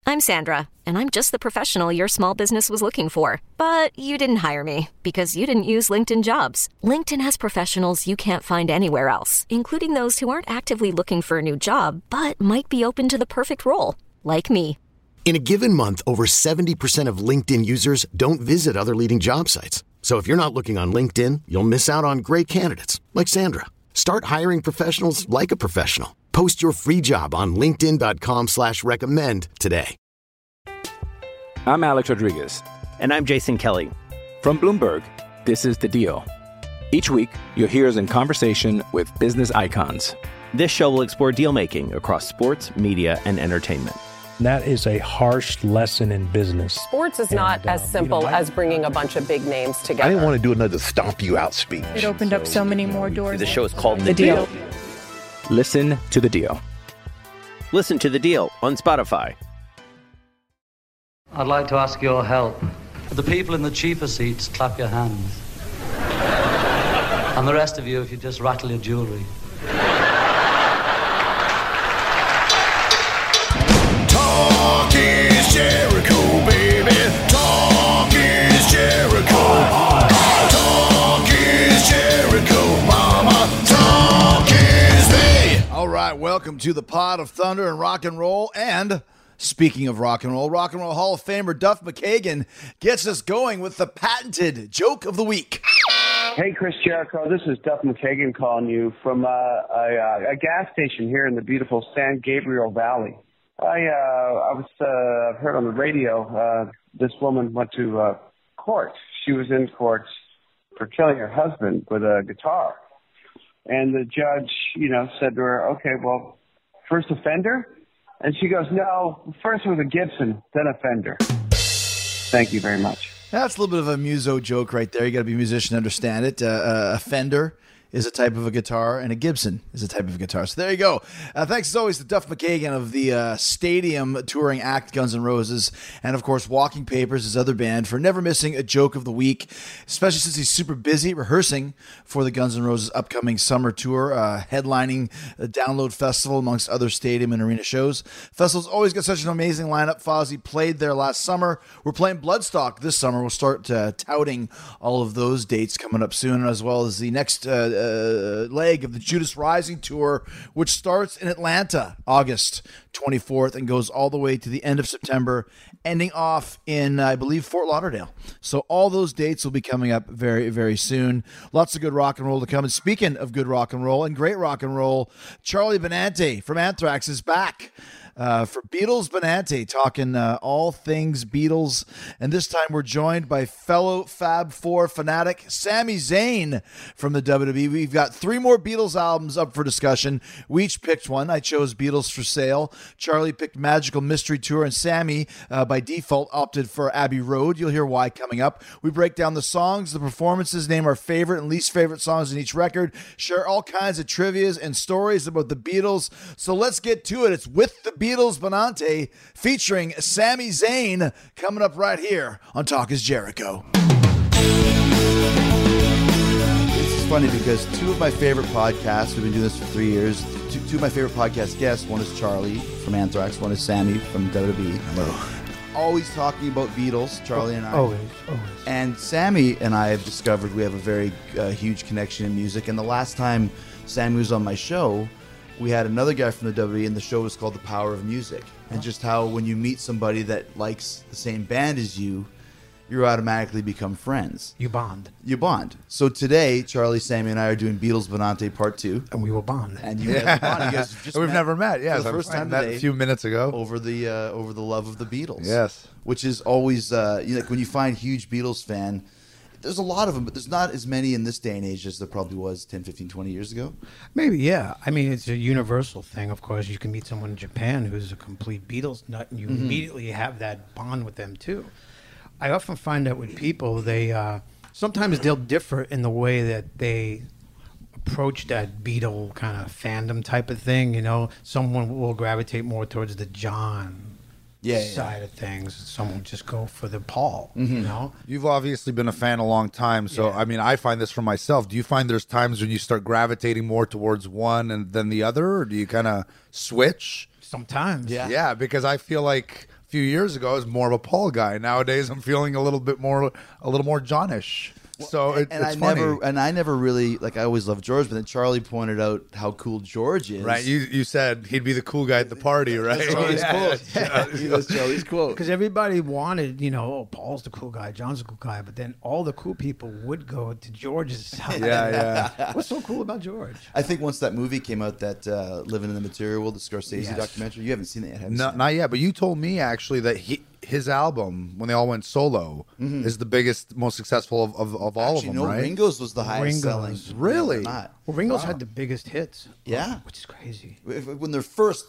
I'm Sandra, and I'm just the professional your small business was looking for. But you didn't hire me because you didn't use LinkedIn Jobs. LinkedIn has professionals you can't find anywhere else, including those who aren't actively looking for a new job, but might be open to the perfect role, like me. In a given month, over 70% of LinkedIn users don't visit other leading job sites. So if you're not looking on LinkedIn, you'll miss out on great candidates like Sandra. Start hiring professionals like a professional. Post your free job on linkedin.com/recommend today. I'm Alex Rodriguez. And I'm Jason Kelly. From Bloomberg, this is The Deal. Each week, you'll hear us in conversation with business icons. This show will explore deal-making across sports, media, and entertainment. That is a harsh lesson in business. Sports is not as simple as bringing a bunch of big names together. I didn't want to do another stomp you out speech. It opened up so many more doors. The show is called The Deal. Listen to The Deal. Listen to The Deal on Spotify. I'd like to ask your help. The people in the cheaper seats, clap your hands. And the rest of you, if you just rattle your jewelry. Talk is Jericho, baby. Talk is Jericho. Talk is Jericho, mama. Talk is me. All right, welcome to the Pod of Thunder and Rock and Roll. And speaking of Rock and Roll Hall of Famer Duff McKagan gets us going with the patented joke of the week. Hey, Chris Jericho, this is Duff McKagan calling you from a gas station here in the beautiful San Gabriel Valley. I've heard on the radio, this woman went to court. She was in court for killing her husband with a guitar. And the judge, said to her, okay, well, first offender? And she goes, no, first was a Gibson, then a Fender. Thank you very much. That's a little bit of a muso joke right there. You got to be a musician to understand it. A Fender is a type of a guitar, and a Gibson is a type of a guitar. So there you go. Thanks as always to Duff McKagan of the stadium touring act Guns N' Roses, and of course Walking Papers, his other band, for never missing a joke of the week, especially since he's super busy rehearsing for the Guns N' Roses upcoming summer tour, headlining the Download Festival amongst other stadium and arena shows. Festival's always got such an amazing lineup. Fozzy played there last summer. We're playing Bloodstock this summer. We'll start touting all of those dates coming up soon, as well as the next leg of the Judas Rising tour, which starts in Atlanta August 24th and goes all the way to the end of September, ending off in, I believe, Fort Lauderdale. So all those dates will be coming up very, very soon. Lots of good rock and roll to come. And speaking of good rock and roll and great rock and roll, Charlie Benante from Anthrax is back. For Beatles Benante, talking all things Beatles. And this time we're joined by fellow Fab Four fanatic Sami Zayn from the WWE. We've got 3 more Beatles albums up for discussion. We each picked one. I chose Beatles for Sale. Charlie picked Magical Mystery Tour, and Sammy, by default, opted for Abbey Road. You'll hear why coming up. We break down the songs, the performances, name our favorite and least favorite songs in each record, share all kinds of trivias and stories about the Beatles. So let's get to it. It's With the Beatles Benante featuring Sami Zayn coming up right here on Talk is Jericho. This is funny because 2 of my favorite podcasts, we've been doing this for 3 years, 2 of my favorite podcast guests, one is Charlie from Anthrax, one is Sammy from WWE. Hello. Always talking about Beatles, Charlie and I. Always. And Sammy and I have discovered we have a very huge connection in music. And the last time Sammy was on my show, we had another guy from the WWE, and the show was called The Power of Music. And just how when you meet somebody that likes the same band as you automatically become friends. You bond. So today, Charlie, Sammy, and I are doing Beatles Benante Part 2. And we will bond. And you guys will bond. You guys just We've never met. Yeah, for the first time today, a few minutes ago. Over the love of the Beatles. Yes. Which is always, like when you find a huge Beatles fan, there's a lot of them, but there's not as many in this day and age as there probably was 10, 15, 20 years ago. Maybe, yeah. I mean, it's a universal thing, of course. You can meet someone in Japan who's a complete Beatles nut, and you immediately have that bond with them, too. I often find that with people, they sometimes they'll differ in the way that they approach that Beatle kind of fandom type of thing. You know, someone will gravitate more towards the John side of things. Some will just go for the Paul. You know, you've obviously been a fan a long time, so I mean, I find this for myself. Do you find there's times when you start gravitating more towards one and then the other, or do you kind of switch? Sometimes, yeah, because I feel like few years ago, I was more of a Paul guy. Nowadays, I'm feeling a little more Johnish. So it's funny. I never really I always loved George, but then Charlie pointed out how cool George is. Right, you said he'd be the cool guy at the party, right? Charlie's cool. Charlie's cool. Because everybody wanted, Paul's the cool guy, John's the cool guy, but then all the cool people would go to George's house. Yeah. What's so cool about George? I think once that movie came out, that Living in the Material World, the Scorsese documentary, you haven't seen it yet, have you? No, not yet. But you told me actually that his album, when they all went solo, is the biggest, most successful of all of them, right? Ringo's was the highest selling. Really? Well, Ringo's had the biggest hits. Yeah. Which is crazy. When the first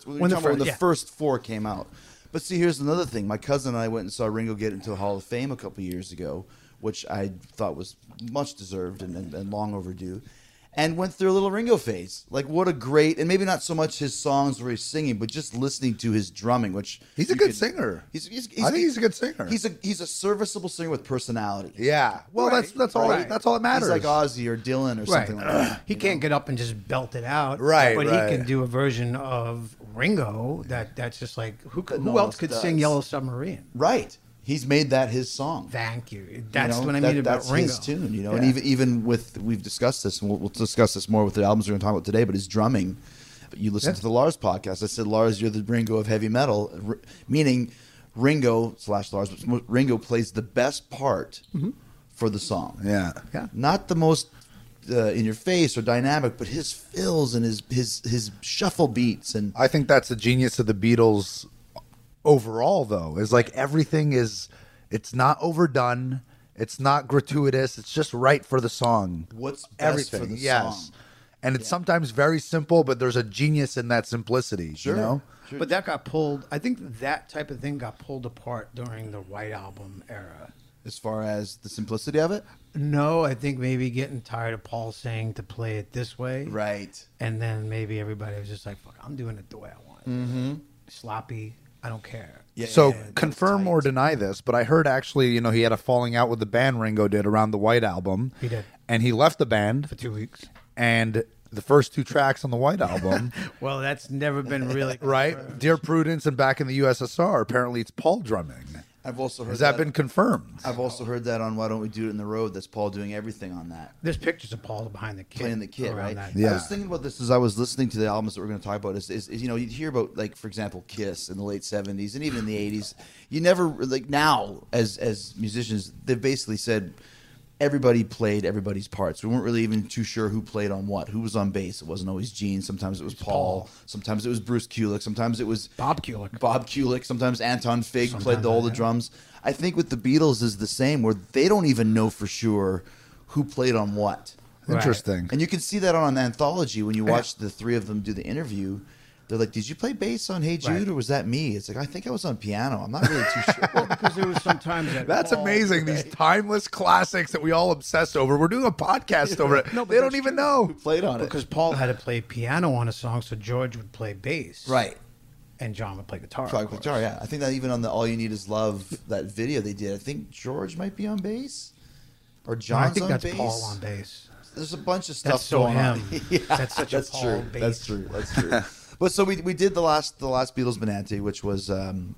four came out. But see, here's another thing. My cousin and I went and saw Ringo get into the Hall of Fame a couple years ago, which I thought was much deserved and long overdue. And went through a little Ringo phase. What a great, and maybe not so much his songs where he's singing, but just listening to his drumming, which he's a good singer. I think he's a good singer. He's a serviceable singer with personality. Yeah. Well, that's all. Right. That's all that matters. He's like Ozzy or Dylan or something like that. He can't get up and just belt it out. Right. But he can do a version of Ringo that's just who else could sing Yellow Submarine? Right. He's made that his song. Thank you. That's what I mean about Ringo. That's his tune, And even with, we've discussed this, and we'll discuss this more with the albums we're going to talk about today, but his drumming. But you listen to the Lars podcast. I said, Lars, you're the Ringo of heavy metal, meaning Ringo/Lars, but Ringo plays the best part for the song. Yeah. Not the most in your face or dynamic, but his fills and his shuffle beats. And I think that's the genius of the Beatles. Overall, though, is everything it's not overdone, it's not gratuitous, it's just right for the song. What's best everything for the yes song. And it's sometimes very simple, but there's a genius in that simplicity. Sure. Sure. But that got pulled. I think that type of thing got pulled apart during the White Album era. As far as the simplicity of it? No, I think maybe getting tired of Paul saying to play it this way. Right. And then maybe everybody was just fuck, I'm doing it the way I want it. Mm-hmm. Sloppy. I don't care. So confirm or deny this, but I heard actually, he had a falling out with the band Ringo did around the White Album. He did. And he left the band. For 2 weeks. And the first 2 tracks on the White Album. Well, that's never been really right? Dear Prudence and Back in the USSR. Apparently it's Paul drumming. I've also heard Has that been confirmed? I've also heard that on Why Don't We Do It in the Road. That's Paul doing everything on that. There's pictures of Paul behind the kid. Playing the kid, right? Yeah. I was thinking about this as I was listening to the albums that we're going to talk about. Is you'd hear about, for example, Kiss in the late 70s and even in the 80s. You never, now, as musicians, they've basically said everybody played everybody's parts. We weren't really even too sure who played on what. Who was on bass? It wasn't always Gene. Sometimes it was Paul. Sometimes it was Bruce Kulick. Sometimes it was Bob Kulick. Sometimes Anton Fig played all the drums. I think with the Beatles is the same, where they don't even know for sure who played on what. Interesting. And you can see that on Anthology when you watch the 3 of them do the interview. They're like, did you play bass on Hey Jude or was that me? It's I think I was on piano. I'm not really too sure. Well, because there was sometimes that's amazing. These timeless classics that we all obsess over. We're doing a podcast over it. No, they don't even know who played on it. Because Paul had to play piano on a song, so George would play bass. Right. And John would play guitar. Guitar, yeah. I think that even on the All You Need Is Love, that video they did, I think George might be on bass. Or John's I think on that's bass. Paul on bass. There's a bunch of stuff that's so going on. Yeah, that's such a Paul true. bass. That's true. But so we did the last Beatles Benanti, which was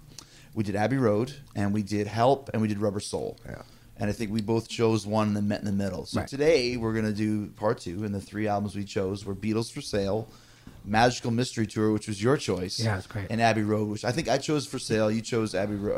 we did Abbey Road and we did Help and we did Rubber Soul. Yeah. And I think we both chose one and then met in the middle. So today we're going to do part 2, and the 3 albums we chose were Beatles for Sale, Magical Mystery Tour, which was your choice. Yeah, it's great. And Abbey Road, which I think I chose for Sale. You chose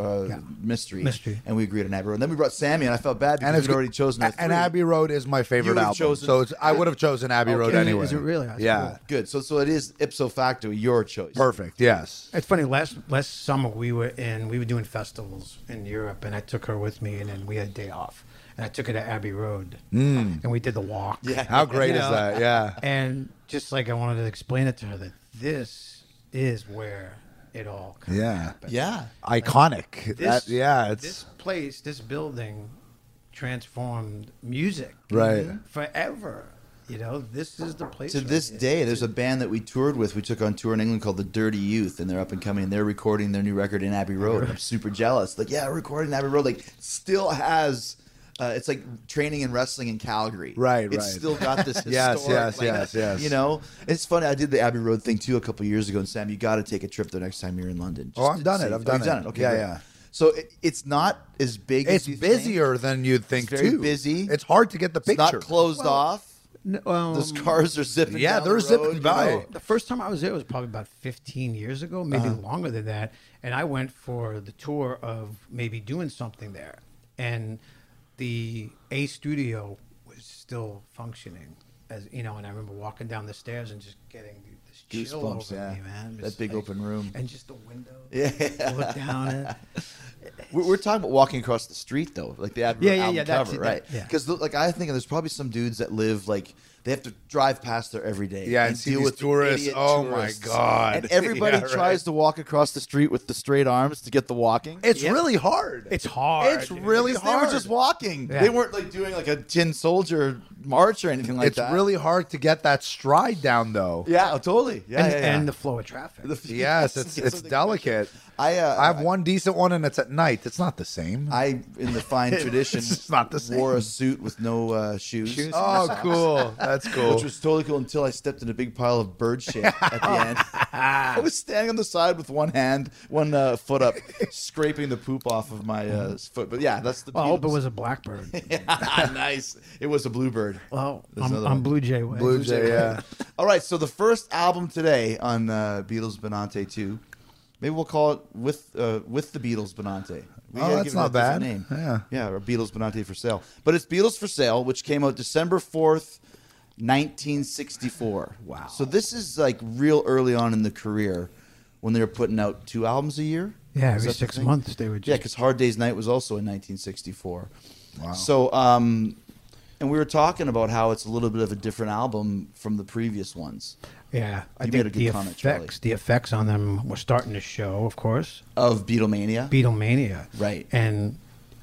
Mystery. And we agreed on Abbey Road. And then we brought Sammy, and I felt bad because we'd already chosen the 3. And Abbey Road is my favorite album. So I would have chosen Abbey Road anyway. Is it really? That's yeah. Cool. Good. So it is ipso facto your choice. Perfect. Yes. It's funny. Last summer we were doing festivals in Europe, and I took her with me, and then we had a day off. And I took her to Abbey Road, and we did the walk. Yeah. How great is that? Yeah. And just I wanted to explain it to her that this is where it all kind of happened. Yeah. Iconic. This place, this building transformed music. Right. Forever. This is the place. To this day, there's a band that we toured with. We took on tour in England called the Dirty Youth, and they're up and coming. And they're recording their new record in Abbey Road. I'm super jealous. We're recording Abbey Road. Still has It's like training and wrestling in Calgary. Right. It's still got this Yes, historic. yes. You know, it's funny. I did the Abbey Road thing too a couple years ago, and Sam, you got to take a trip the next time you're in London. I've done it. You've done it. Okay, yeah, great. yeah. So it's not as big. It's as you busier think. than you'd think It's very too. busy. It's hard to get the It's picture. not closed off. Those cars are zipping. Yeah, down they're the zipping road, by. you know? The first time I was there was probably about 15 years ago, maybe longer than that. And I went for the tour of maybe doing something there. And the A studio was still functioning, as you know. And I remember walking down the stairs and just getting this chill Goosebumps, over yeah. me, man. That big open room. And just the window. Yeah. Look down it. We're talking about walking across the street though, like the Abbey Road album that's cover, it, right? yeah. Because like I think there's probably some dudes that live like they have to drive past there every day. Yeah, and see deal these with the tourists. idiot Oh, my tourists. God. And everybody Yeah, right. tries to walk across the street with the straight arms to get the walking. It's really hard. It's hard. It's really Because hard. they were just walking. Yeah. They weren't like doing like a tin soldier march or anything like It's that. really hard to get that stride down, though. Yeah, totally. Yeah, And the flow of traffic. Yes, it's delicate. I have one decent one, and it's at night. It's not the same. I, in the fine tradition, It's not the same. wore a suit with no shoes. Oh, cool. That's cool. Which was totally cool until I stepped in a big pile of bird shit at the end. I was standing on the side with one foot up, scraping the poop off of my foot. But yeah, that's the. Well, I hope it Beatles. was a blackbird. Nice. It was a bluebird. Well, There's another I'm one. Blue Jay way. Blue Jay, yeah. All right, so the first album today on Beatles Benante 2, maybe we'll call it with the Beatles Benante. We gotta that's give it not a different bad. Name. Yeah. Or Beatles Benante for Sale. But it's Beatles for Sale, which came out December 4th, 1964. Wow. So this is like real early on in the career when they were putting out 2 albums a year. Yeah, Is every that the 6 thing? months they would just... Yeah, because Hard Day's Night was also in 1964. Wow. So, and we were talking about how it's a little bit of a different album from the previous ones. Yeah, I You think made a good comment, Charlie. the effects on them were starting to show, of course. Of Beatlemania? Beatlemania. Right. And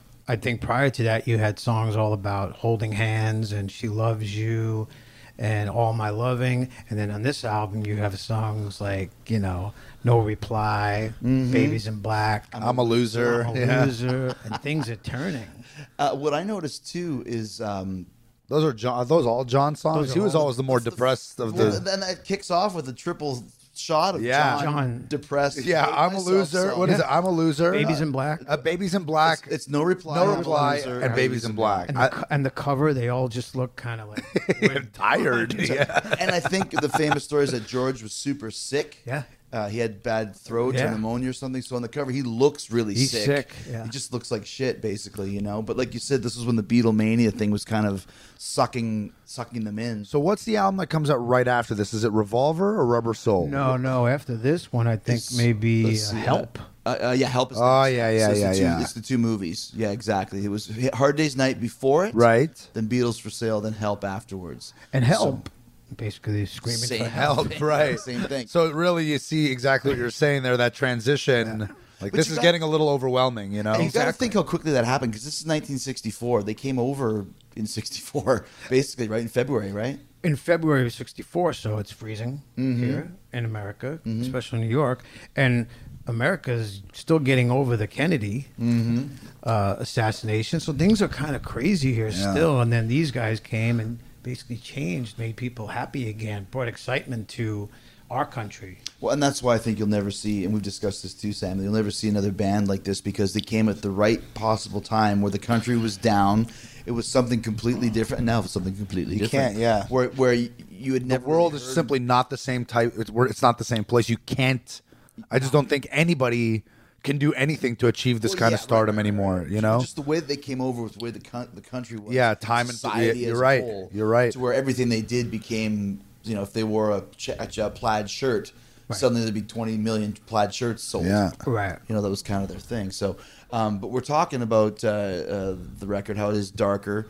I think prior to that, you had songs all about holding hands and She Loves You and All My Loving. And then on this album, you have songs like, you know, No Reply, Babies in Black. I'm a loser. I'm a Yeah. loser. And things are turning. What I noticed too is Those are those all John songs? Those are He was all- always the more depressed of well, the. then it kicks off with a triple shot of Yeah. John depressed. Yeah, Hate I'm a Myself loser. song. What is it? I'm a loser. Babies in Black. Babies in Black. It's No Reply, No I'm a Reply, Loser, and Babies in Black. And the cover, they all just look kind of like... we're Tired. Yeah. And I think the famous story is that George was super sick. Yeah. He had bad throat or Yeah. pneumonia or something. So on the cover, he looks really He's sick. sick, yeah. He just looks like shit, basically, you know. But like you said, this is when the Beatlemania thing was kind of sucking them in. So what's the album that comes out right after this? Is it Revolver or Rubber Soul? No. After this one, I think maybe Let's see, Help. Yeah, Help is Oh, next. yeah, So it's the two- yeah. It's the 2 movies. Yeah, exactly. It was Hard Day's Night before it. Right. Then Beatles for Sale, then Help afterwards. And Help. Basically screaming Same for help. Help, right. Same thing. So really, you see exactly what you're saying there, that transition. Like, But this you is got- getting a little overwhelming, you know? And you got to think how quickly that happened because this is 1964. They came over in 64, basically, right? In February, right? In February of 64, so it's freezing here in America, especially New York. And America's still getting over the Kennedy assassination. So things are kind of crazy here still. And then these guys came and basically changed, made people happy again, brought excitement to our country. Well, and that's why I think you'll never see, and we've discussed this too, Sam, you'll never see another band like this because they came at the right possible time where the country was down. It was something completely different, and now it's something completely You different. can't, yeah. Where you had never The world really is heard- simply not the same type. It's not the same place. You can't. I just don't think anybody can do anything to achieve this Well, kind yeah, of stardom right. anymh you know? Just the way that they came over with the way the country was. Yeah, time and- society you're as a right. whole, You're right. To where everything they did became, you know, if they wore a plaid shirt, suddenly there'd be 20 million plaid shirts sold. Yeah. Right. You know, that was kind of their thing. So, but we're talking about the record, how it is darker.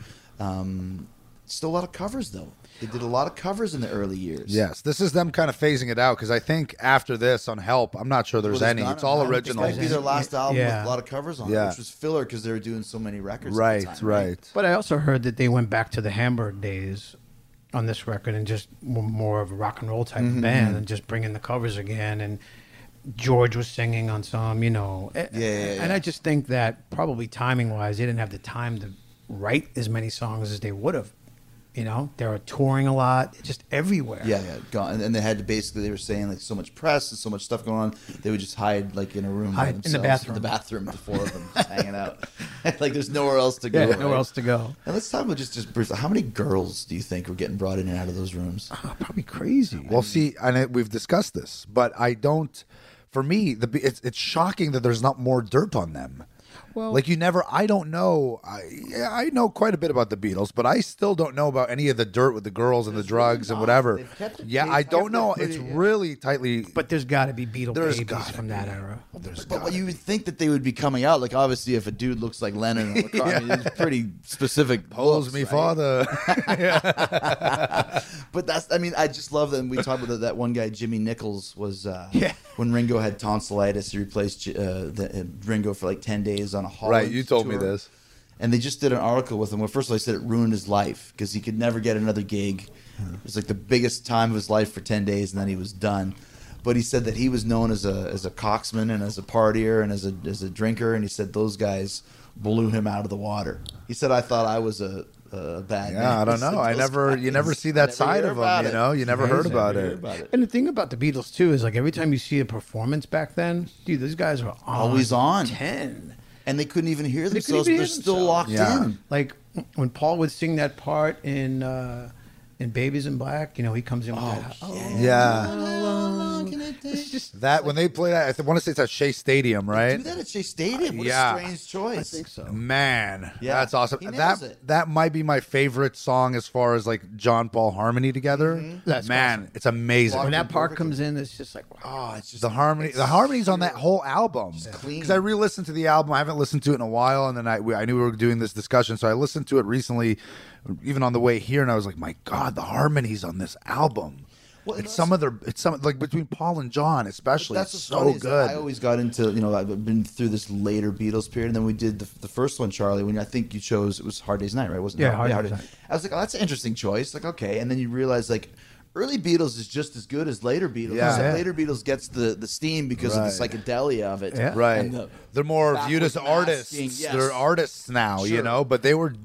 Still a lot of covers, though. They did a lot of covers in the early years. Yes, this is them kind of phasing it out because I think after this on Help, I'm not sure there's any. none It's of all them. original. This might be their last album Yeah. with a lot of covers on it, Yeah. which was filler because they were doing so many records. at Right, the time, right. But I also heard that they went back to the Hamburg days on this record and just were more of a rock and roll type of band and just bringing the covers again. And George was singing on some, you know. Yeah. And I just think that probably timing wise, they didn't have the time to write as many songs as they would have. You know, they were touring a lot, just everywhere. Yeah, gone. And they had to basically, they were saying like so much press and so much stuff going on, they would just hide like in a room by Hide in the themselves. bathroom. In the bathroom, the four of them just hanging out. Like there's nowhere else to go. Yeah, nowhere else to go. And let's talk about just briefly, how many girls do you think were getting brought in and out of those rooms? Oh, probably crazy. Well, see, and we've discussed this, but I don't. For me, it's shocking that there's not more dirt on them. Well, Like I don't know. I know quite a bit about the Beatles, but I still don't know about any of the dirt with the girls and the drugs and whatever. Yeah, I don't know. It's really tightly. But there's got to be Beatle There's babies gotta from that era. But you would think that they would be coming out. Like obviously, if a dude looks like Lennon or McCartney, it's pretty specific. Pose me, right? father. But that's. I mean, I just love that. And we talked about that one guy, Jimmy Nichols, was when Ringo had tonsillitis. He replaced Ringo for like 10 days on a Holland Right, you told me tour. this. And they just did an article with him. Well, first of all, they said it ruined his life because he could never get another gig. It was like the biggest time of his life for 10 days, and then he was done. But he said that he was known as a coxman and as a partier and as a drinker, and he said those guys blew him out of the water. He said, "I thought I was a bad man." Yeah, I don't know. You never see that side of them. You know, you never heard about it. And the thing about the Beatles too is like every time you see a performance back then, dude, those guys were Always on 10. And they couldn't even hear They couldn't themselves. even They're hear still themselves. locked in. Like when Paul would sing that part in Babies in Black, you know, he comes in with that. It's just that when they play that, I want to say it's at Shea Stadium, right? Do that at Shea Stadium. What Yeah. a strange choice. I think so. Man, Yeah. that's awesome. He nails it. That might be my favorite song as far as like John Paul harmony together. That's Man, awesome. it's amazing. When that part comes in, it's just like, wow. Oh, it's just The harmonies on that whole album. clean. Because I re-listened to the album. I haven't listened to it in a while, and then I knew we were doing this discussion, so I listened to it recently, even on the way here, and I was like, my God, the harmonies on this album. Well, It's some like between Paul and John, especially. That's It's what's funny so is that good. I always got into, I've been through this later Beatles period, and then we did the first one, Charlie, when I think you chose, it was Hard Day's Night, right? Wasn't it? Yeah, Hard Day's Night. I was like, oh, that's an interesting choice. Like, okay. And then you realize, like, early Beatles is just as good as later Beatles. Yeah. Except Yeah. later Beatles gets the steam because of the psychedelia of it. Yeah. Right. And They're more viewed as backwards artists. masking, yes. They're artists now, Sure. but they were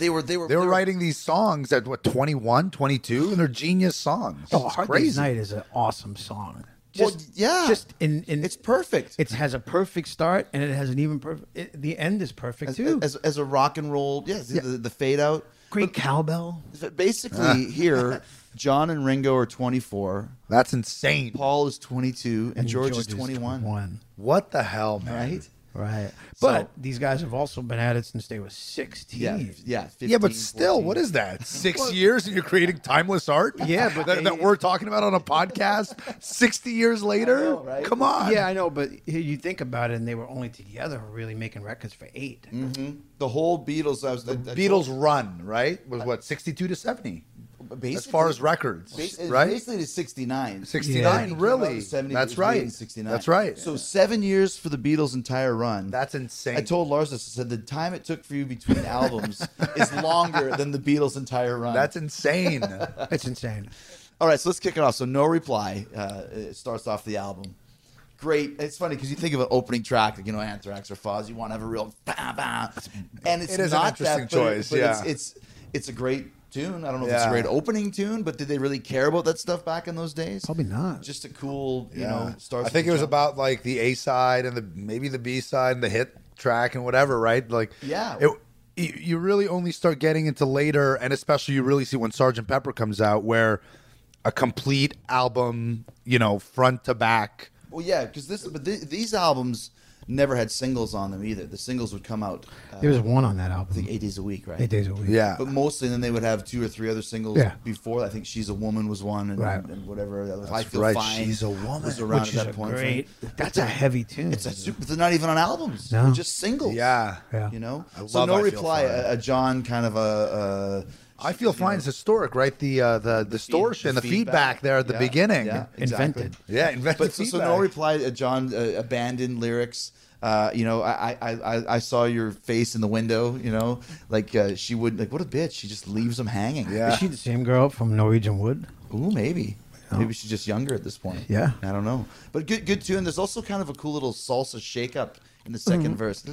writing writing these songs at 21, 22, and they're genius songs. Oh, It's Hard crazy. Day's Night is an awesome song. Well, yeah. Just in It's perfect. it has a perfect start and it has an even perfect. The end is perfect too. As a rock and roll, the fade out. Great cowbell. Basically, here, John and Ringo are 24. That's insane. Paul is 22, and George is 21. 21. What the hell, man? Right? Right. So- But these guys have also been at it since they were 16. Yeah. 15, Yeah, but still, 14. what is that? 6 years and you're creating timeless art? Yeah, but that we're talking about on a podcast 60 years later? right? Come on. Yeah, I know, but you think about it, and they were only together really making records for 8. The whole Beatles. Beatles run, right? Was what, 62 to 70? As far as records, right? Basically to 69. 69, Yeah. really? That's right. 69. That's right. So 7 years for the Beatles' entire run. That's insane. I told Lars this. I said the time it took for you between albums is longer than the Beatles' entire run. That's insane. It's insane. All right, so let's kick it off. So No Reply it starts off the album. Great. It's funny because you think of an opening track, like, Anthrax or Fuzz. You want to have a real bah, bah. And it's It is an not interesting that, choice, but yeah. it's a great tune. I don't know if it's a great opening tune, but did they really care about that stuff back in those days? Probably not. Just a cool, stars. I think it was about like the A side and maybe the B side and the hit track and whatever, right? Like, Yeah. You really only start getting into later, and especially you really see when Sgt. Pepper comes out, where a complete album, front to back. Well, yeah, because these albums never had singles on them either. The singles would come out. There was one on that album. I think 8 days a week, right? 8 days a week. Yeah. But mostly, then they would have 2 or 3 other singles Yeah. before. I think "She's a Woman" was one, and, Right. and whatever. I Feel right, Fine. She's a Woman. Was around Which at is that a point. great. That's a heavy tune. It's a super. They're not even on albums. No. They're just singles. Yeah. Yeah. I So love No I Feel Reply. Fine. A John kind of a. I Feel Fine is historic, right? The distortion, the feedback there at the beginning. Yeah, exactly. Invented. Yeah, invented But so feedback. No Reply. John abandoned lyrics. I saw your face in the window. She would what a bitch. She just leaves them hanging. Yeah. Is she the same girl from Norwegian Wood? Ooh, maybe. Maybe she's just younger at this point. Yeah. I don't know. But good tune. There's also kind of a cool little salsa shake-up in the second verse.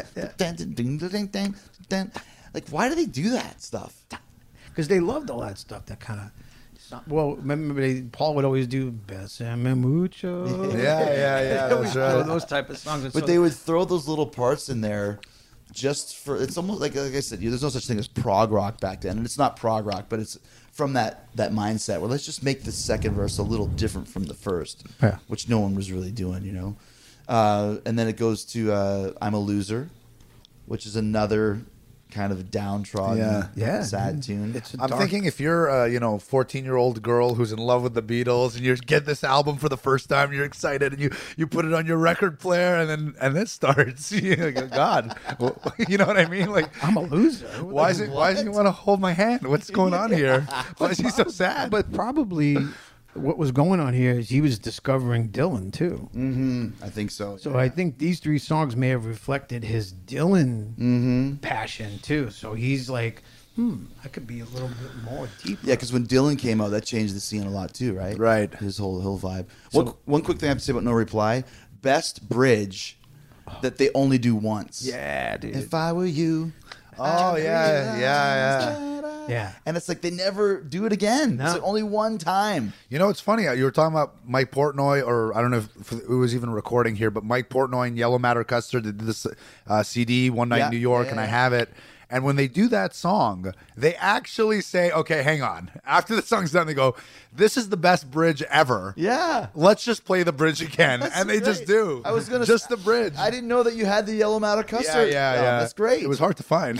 Like, why do they do that stuff? Because they loved all that stuff. That kind of. Well, remember Paul would always do Besame Mucho. Yeah. That's right. Those type of songs. But they would throw those little parts in there just for. It's almost like I said, there's no such thing as prog rock back then, and it's not prog rock, but it's from that mindset where let's just make the second verse a little different from the first, which no one was really doing, you know. And then it goes to "I'm a Loser," which is another kind of downtrodden, sad tune. I'm thinking if you're a 14-year-old girl who's in love with the Beatles and you get this album for the first time, you're excited and you put it on your record player and then it starts. You go, God, you know what I mean? Like, I'm a loser. Why does he want to hold my hand? What's going on here? Why is he so sad? But probably what was going on here is he was discovering Dylan too. I think so. So I think these three songs may have reflected his Dylan passion too. So he's like, I could be a little bit more deep. Yeah, because when Dylan came out, that changed the scene a lot too, right? Right. His whole vibe. So, one quick thing I have to say about No Reply: best bridge that they only do once. Yeah, dude. If I were you. Oh yeah. Yeah. And it's like they never do it again. No. It's like only one time. You know, it's funny. You were talking about Mike Portnoy, or I don't know if it was even recording here, but Mike Portnoy and Yellow Matter Custard did this CD, One Night in New York, and I have it. And when they do that song, they actually say, okay, hang on. After the song's done, they go, this is the best bridge ever. Yeah. Let's just play the bridge again. And they just do. I was gonna just the bridge. I didn't know that you had the Yellow Matter Custard. Yeah. That's great. It was hard to find.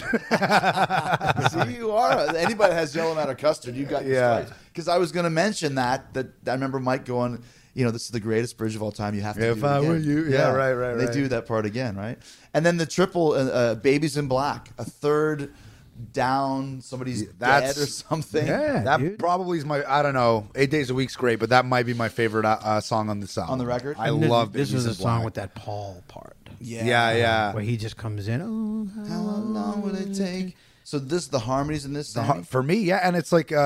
See, you are. Anybody has Yellow Matter Custard, you got your stripes. Because I was going to mention that I remember Mike going, this is the greatest bridge of all time. You have to do it again. If I were you. Yeah, right. They do that part again, right? And then the triple, Babies in Black, a third down, somebody's dead or something. Yeah, that probably is I don't know, 8 Days a Week's great, but that might be my favorite song on this album. On the record? I love this. This is a Babies in Black. song with that Paul part. Yeah. Where he just comes in, how long will it take? So the harmonies in this for me, yeah, and it's like,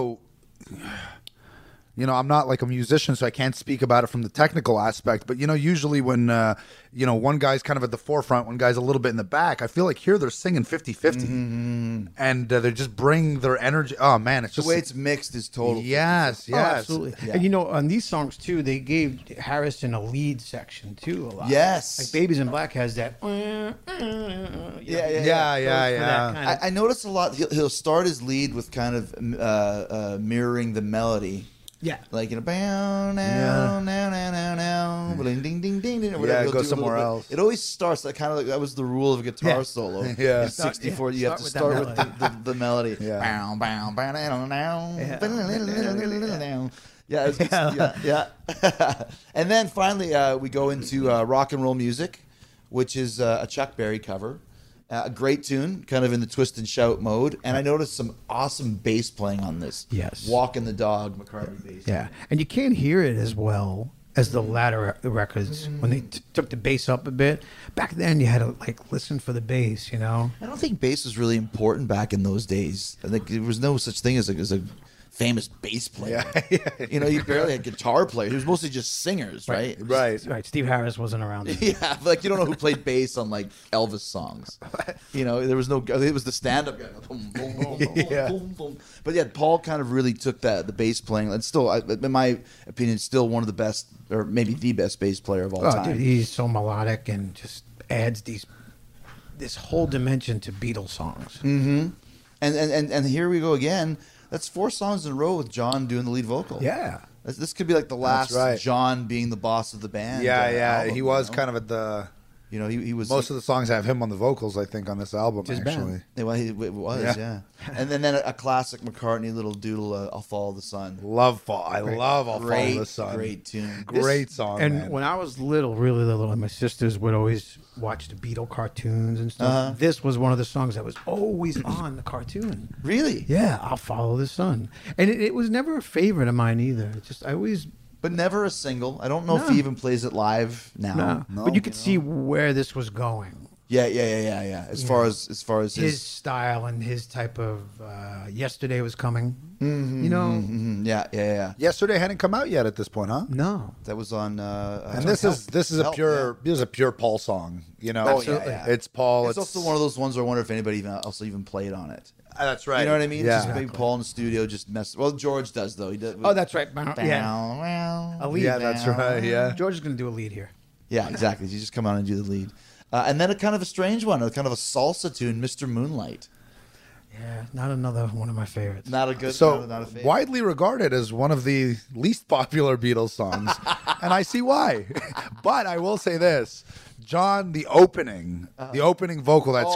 I'm not like a musician, so I can't speak about it from the technical aspect. But, usually when, one guy's kind of at the forefront, one guy's a little bit in the back, I feel like here they're singing 50-50. And they just bring their energy. Oh, man, it's just... The way it's mixed is total. Yes. Oh, absolutely. Yeah. And, on these songs, too, they gave Harrison a lead section, too, a lot. Yes. Like Babies in Black has that... Yeah. I notice a lot, he'll start his lead with kind of mirroring the melody. Yeah, like bow now, ding ding ding ding, or whatever. Yeah, go somewhere else. It always starts that kind of that was the rule of a guitar solo. Yeah, in '64, you have to start with the melody. Yeah. Yeah. And then finally, we go into Rock and Roll Music, which is a Chuck Berry cover. A great tune, kind of in the twist and shout mode. And I noticed some awesome bass playing on this. Yes. Walking the Dog, McCartney bass. Yeah. And you can't hear it as well as the latter records when they took the bass up a bit. Back then, you had to listen for the bass, I don't think bass was really important back in those days. I think there was no such thing as a famous bass player. Yeah. You barely had guitar players. It was mostly just singers, right? Right. Steve Harris wasn't around. Yeah, you don't know who played bass on Elvis songs. There was no. It was the stand-up guy. Boom, boom, boom, Yeah. boom, boom. But yeah, Paul kind of really took the bass playing. It's still, in my opinion, still one of the best, or maybe the best bass player of all time. Dude, he's so melodic and just adds this whole dimension to Beatles songs. Mm-hmm. And here we go again. That's 4 songs in a row with John doing the lead vocal. Yeah. This could be the last John being the boss of the band. Yeah. Album, he was kind of at the... he was... Most of the songs have him on the vocals, I think, on this album, actually. Well, it was, yeah. And then a classic McCartney little doodle, I'll Follow the Sun. I love I'll Follow the Sun. Great tune. Great song, And man. when I was really little, and my sisters would always watch the Beatle cartoons and stuff, this was one of the songs that was always on the cartoon. Really? Yeah, I'll Follow the Sun. And it was never a favorite of mine either. But never a single. I don't know if he even plays it live now. No. But you could see where this was going. Yeah. As far as his style and his type of Yesterday Was Coming. You know? Yeah. Yesterday hadn't come out yet at this point, huh? No. That was on. And this is a pure Paul song. You know, it's Paul. It's also one of those ones where I wonder if anybody even played on it. That's right. You know what I mean? Yeah. It's just maybe Paul in the studio just mess. Well, George does though. He does. Oh, that's right. A lead. Yeah, that's right. Yeah. George is going to do a lead here. Yeah, exactly. You just come on and do the lead. And then a kind of a strange one, a kind of a salsa tune, Mr. Moonlight. Yeah, not another one of my favorites. Not a good. So not a favorite. widely regarded as one of the least popular Beatles songs, and I see why. But I will say this, John, the opening vocal that's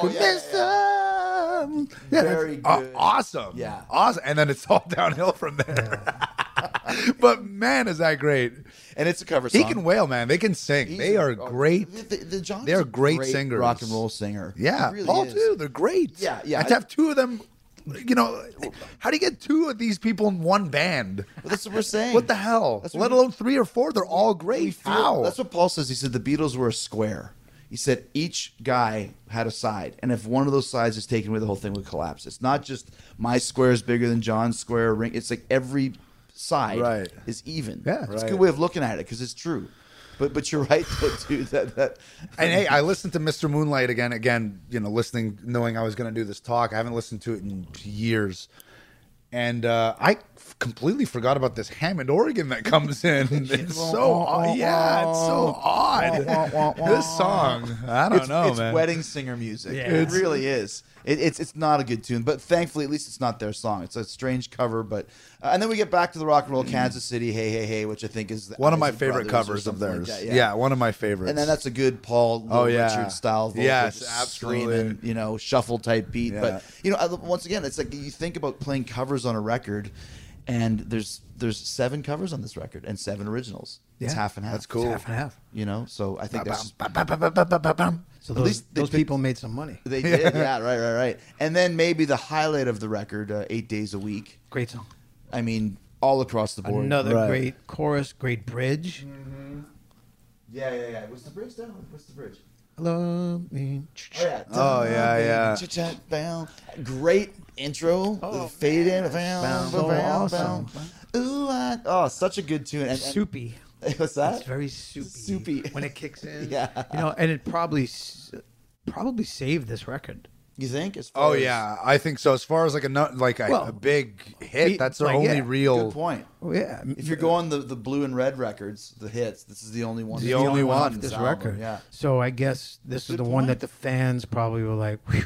very good. Awesome. Yeah, awesome. And then it's all downhill from there. But man, is that great! And it's a cover song. He can wail, man. They can sing. They are great. They are great singers. Rock and roll singer. Yeah, really Paul is. too. They're great. Yeah. And to have two of them, you know, how do you get two of these people in one band? Well, that's what we're saying. What the hell? Let alone 3 or 4. They're all great. How? That's what Paul says. He said the Beatles were a square. He said each guy had a side, and if one of those sides is taken away, the whole thing would collapse. It's not just my square is bigger than John's square. Ring. It's like every side is even. Yeah, it's a good way of looking at it because it's true. But you're right though, too. That and hey, I listened to Mr. Moonlight again. You know, knowing I was going to do this talk. I haven't listened to it in years, and I completely forgot about this Hammond organ that comes in. It's so odd. Yeah, it's so odd. This song, I don't know, it's man. wedding singer music. Yeah. It really is. It's not a good tune, but thankfully, at least it's not their song. It's a strange cover, but and then we get back to the rock and roll Kansas City, Hey Hey Hey, which I think is one of my favorite covers of theirs. Like yeah, one of my favorites. And then that's a good Paul Richard style vocal, yes, just absolutely. screaming, shuffle type beat. Yeah. But once again, it's like you think about playing covers on a record, and there's 7 covers on this record and 7 originals. It's half and half. That's cool. It's half and half. You know, so I think that's So at least those people made some money. They did, yeah, right. And then maybe the highlight of the record, 8 Days a Week. Great song. I mean, all across the board. Another great chorus, great bridge. Mm-hmm. Yeah. What's the bridge down? What's the bridge? Love me. Oh yeah. Great intro. The fade in. So awesome. Ooh, such a good tune. And soupy. What's that? It's very soupy. When it kicks in. Yeah. You know, and it probably saved this record. You think? I think so. As far as a big hit, that's their only real. Good point. Oh, yeah. If you're going the blue and red records, the hits, this is the only one. The only one off this record. Yeah. So I guess this is the one that the fans probably were like, whew.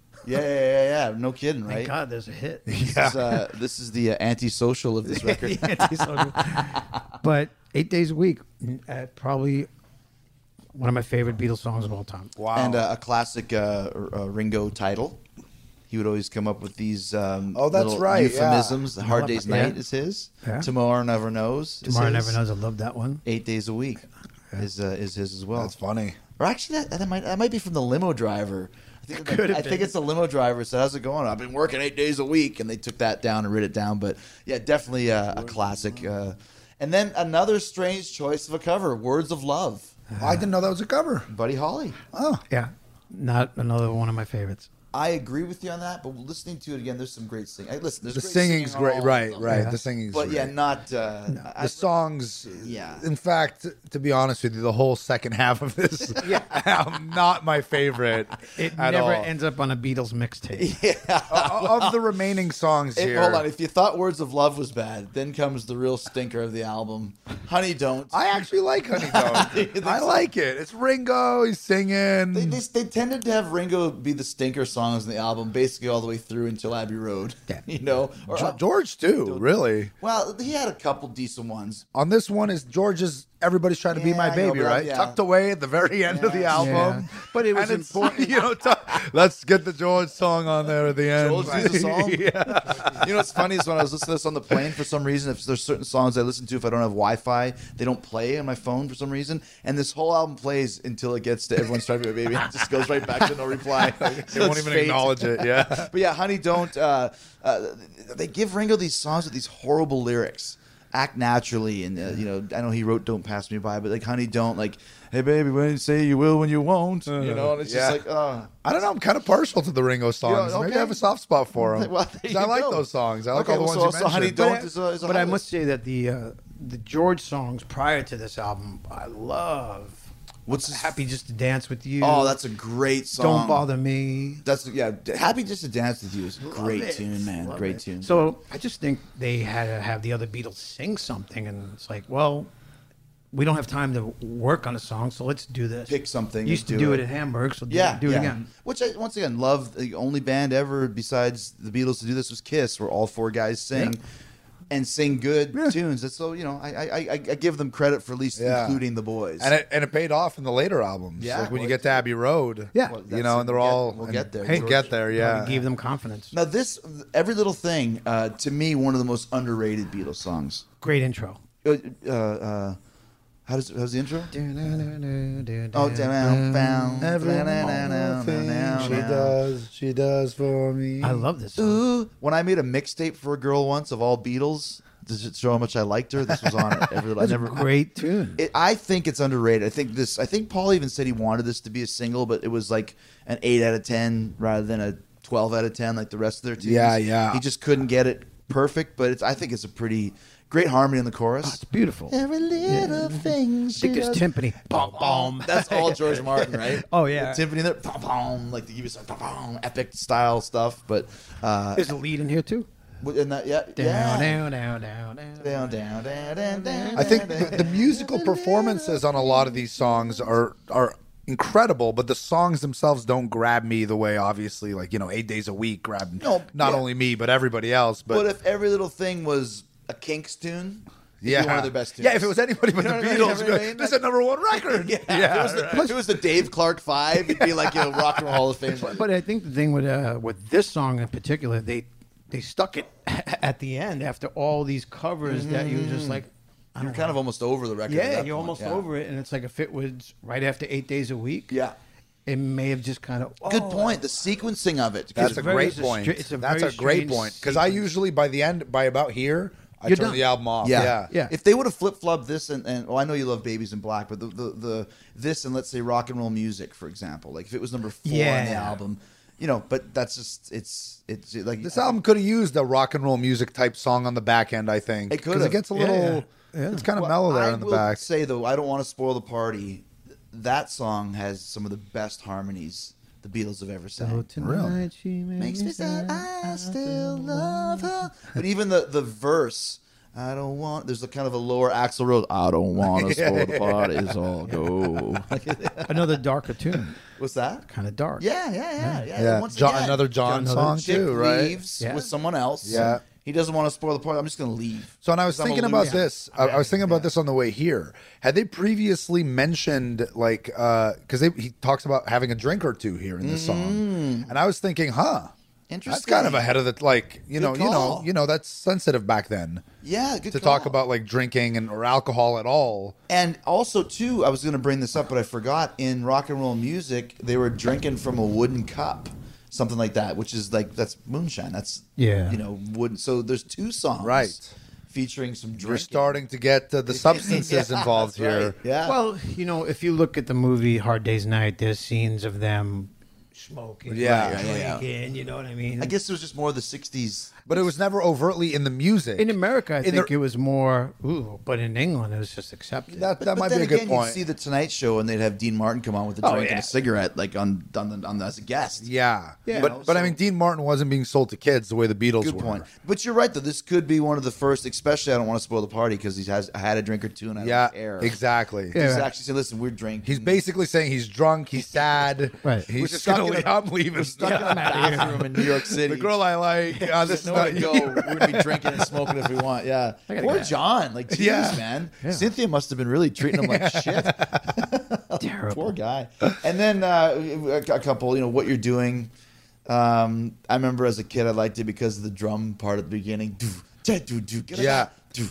Yeah. No kidding, right? Thank God there's a hit. This is the antisocial of this record. Antisocial. But 8 Days a Week, probably one of my favorite Beatles songs of all time. Wow. And a classic Ringo title. He would always come up with these that's little right, euphemisms. Hard Day's Night is his. Yeah. Tomorrow Never Knows. Tomorrow Never Knows. I love that one. 8 Days a Week is his as well. That's funny. Or actually, that might be from the limo driver. I think it's the limo driver said, "How's it going? I've been working 8 days a week," and they took that down and wrote it down. But yeah, definitely a classic. And then another strange choice of a cover, "Words of Love." I didn't know that was a cover. Buddy Holly. Oh, yeah, not another one of my favorites. I agree with you on that, but listening to it again, there's some great singing. Listen, there's the great singing's singing on great, all of right. them. The singing's But great. yeah, not the songs. Yeah. In fact, to be honest with you, the whole second half of this album, not my favorite. It at never all. ends up on a Beatles mixtape. Of the remaining songs here. Hold on, if you thought "Words of Love" was bad, then comes the real stinker of the album, "Honey Don't." I actually like Honey Don't. I like it. It's Ringo. He's singing. They tended to have Ringo be the stinker songs in the album, basically all the way through until Abbey Road. Yeah. You know, George too. Really. Well, he had a couple decent ones. On this one is George's "Everybody's Trying to Be My I know, Baby," but right? yeah. Tucked away at the very end of the album. Yeah. But it was important. You know, let's get the George song on there at the end. George needs a song. Yeah. You know what's funny is when I was listening to this on the plane, for some reason, if there's certain songs I listen to, if I don't have Wi-Fi, they don't play on my phone for some reason. And this whole album plays until it gets to "Everyone's Trying to Be My Baby." It just goes right back to no reply. They won't even acknowledge it. Yeah. But yeah, "Honey Don't." They give Ringo these songs with these horrible lyrics. act naturally, and I know he wrote "Don't Pass Me By," but like "Honey Don't," like "Hey baby, when you say you will, when you won't," and it's just like, I don't know. I'm kind of partial to the Ringo songs. Yeah, okay. Maybe I have a soft spot for them. Well, I like those songs. I like all the ones you mentioned. Honey Don't is a but I must say that the George songs prior to this album, I love. What's Happy Just to Dance with You? Oh, that's a great song. Don't Bother Me. That's Happy Just to Dance with You is a great tune, man. Love Great it. tune. So I just think they had to have the other Beatles sing something, and it's like, well, we don't have time to work on a song, so let's do this. Pick something. Used to do it at Hamburg, so do it again. Which I, once again, love. The only band ever besides the Beatles to do this was Kiss, where all 4 guys sing. Yeah. And sing good tunes. That's so I give them credit for at least including the boys. And it paid off in the later albums. Yeah, like when you get to Abbey Road. Yeah, and they're all. We'll get there. We'll get there. Yeah, gave them confidence. Now this Every Little Thing, to me, one of the most underrated Beatles songs. Great intro. How's the intro? She does for me. I love this song. Ooh, when I made a mixtape for a girl once of all Beatles, to show how much I liked her, this was on it. That's a great tune. I think it's underrated. I think Paul even said he wanted this to be a single, but it was like an 8 out of 10 rather than a 12 out of 10 like the rest of their tunes. Yeah. He just couldn't get it perfect, but I think it's a pretty great harmony in the chorus. Oh, it's beautiful. Every little thing. I think there's timpani. Bom, bom. That's all George Martin, right? Oh, yeah. The timpani there. Bom, bom. Like they give you some bom, bom, epic style stuff. But there's a lead in here, too. In that, I think the musical performances on a lot of these songs are incredible, but the songs themselves don't grab me the way, obviously, 8 Days a Week grabbed not only me, but everybody else. But if Every Little Thing was a Kinks tune, it'd be one of their best tunes. Yeah, if it was anybody but the Beatles, this is a #1 record. If it was the Dave Clark 5, it'd be like Rock and Roll Hall of Fame. But I think the thing with this song in particular, they stuck it at the end after all these covers that you were just like, you're kind of almost over the record. Yeah, you're almost over it, and it's like if it was right after 8 Days a Week. Yeah. It may have just kind of good point. The sequencing of it. That's a great point. That's a great point because I usually by about here I turn the album off. Yeah. If they would have flip flopped this and I know you love Babies in Black, but the this and let's say Rock and Roll Music, for example, like if it was number 4 on the album, but that's just it's like this album could have used a Rock and Roll Music type song on the back end. I think it could have. It gets a little. Yeah. It's kind of mellow there in the back. I will say though, I don't want to spoil the party. That song has some of the best harmonies the Beatles have ever sang. Tonight she makes me sad. I still love her. But even the verse, I don't want. There's a kind of a lower Axl Rose. I don't want to spoil the party. It's all go. Another darker tune. What's that? Kind of dark. Yeah. Once again, another John song too, right? Leaves with someone else. Yeah. He doesn't want to spoil the party. I'm just going to leave. So, and I was thinking about this. I was thinking about this on the way here. Had they previously mentioned, because he talks about having a drink or two here in this song, and I was thinking, interesting. That's kind of ahead of the that's sensitive back then. Yeah, good to call. talk about drinking or alcohol at all. And also too, I was going to bring this up, but I forgot. In Rock and Roll Music, they were drinking from a wooden cup. Something like that, which is that's moonshine. That's wooden. So there's 2 songs, featuring some drinking. You're starting to get the substances involved here. Right. Yeah. Well, if you look at the movie Hard Day's Night, there's scenes of them smoking, drinking. You know what I mean? I guess it was just more the '60s. But it was never overtly in the music. In America, I think it was more, but in England, it was just accepted. That might be a good point. You'd see the Tonight Show, and they'd have Dean Martin come on with a drink and a cigarette, on as a guest. Yeah. But I mean, Dean Martin wasn't being sold to kids the way the Beatles were. Good point. But you're right, though. This could be one of the first, especially, I don't want to spoil the party, because he has had a drink or two, and I don't care. Exactly. He's actually saying, listen, we're drinking. He's basically saying he's drunk, he's sad. Right. He's stuck I'm leaving. We're stuck in a bathroom in New York City. The girl I like. There's nowhere to go. We're going to be drinking and smoking if we want. Yeah. Poor John. Jeez, man. Yeah. Cynthia must have been really treating him like shit. Terrible. Poor guy. And then a couple, what you're doing. I remember as a kid, I liked it because of the drum part at the beginning. Yeah.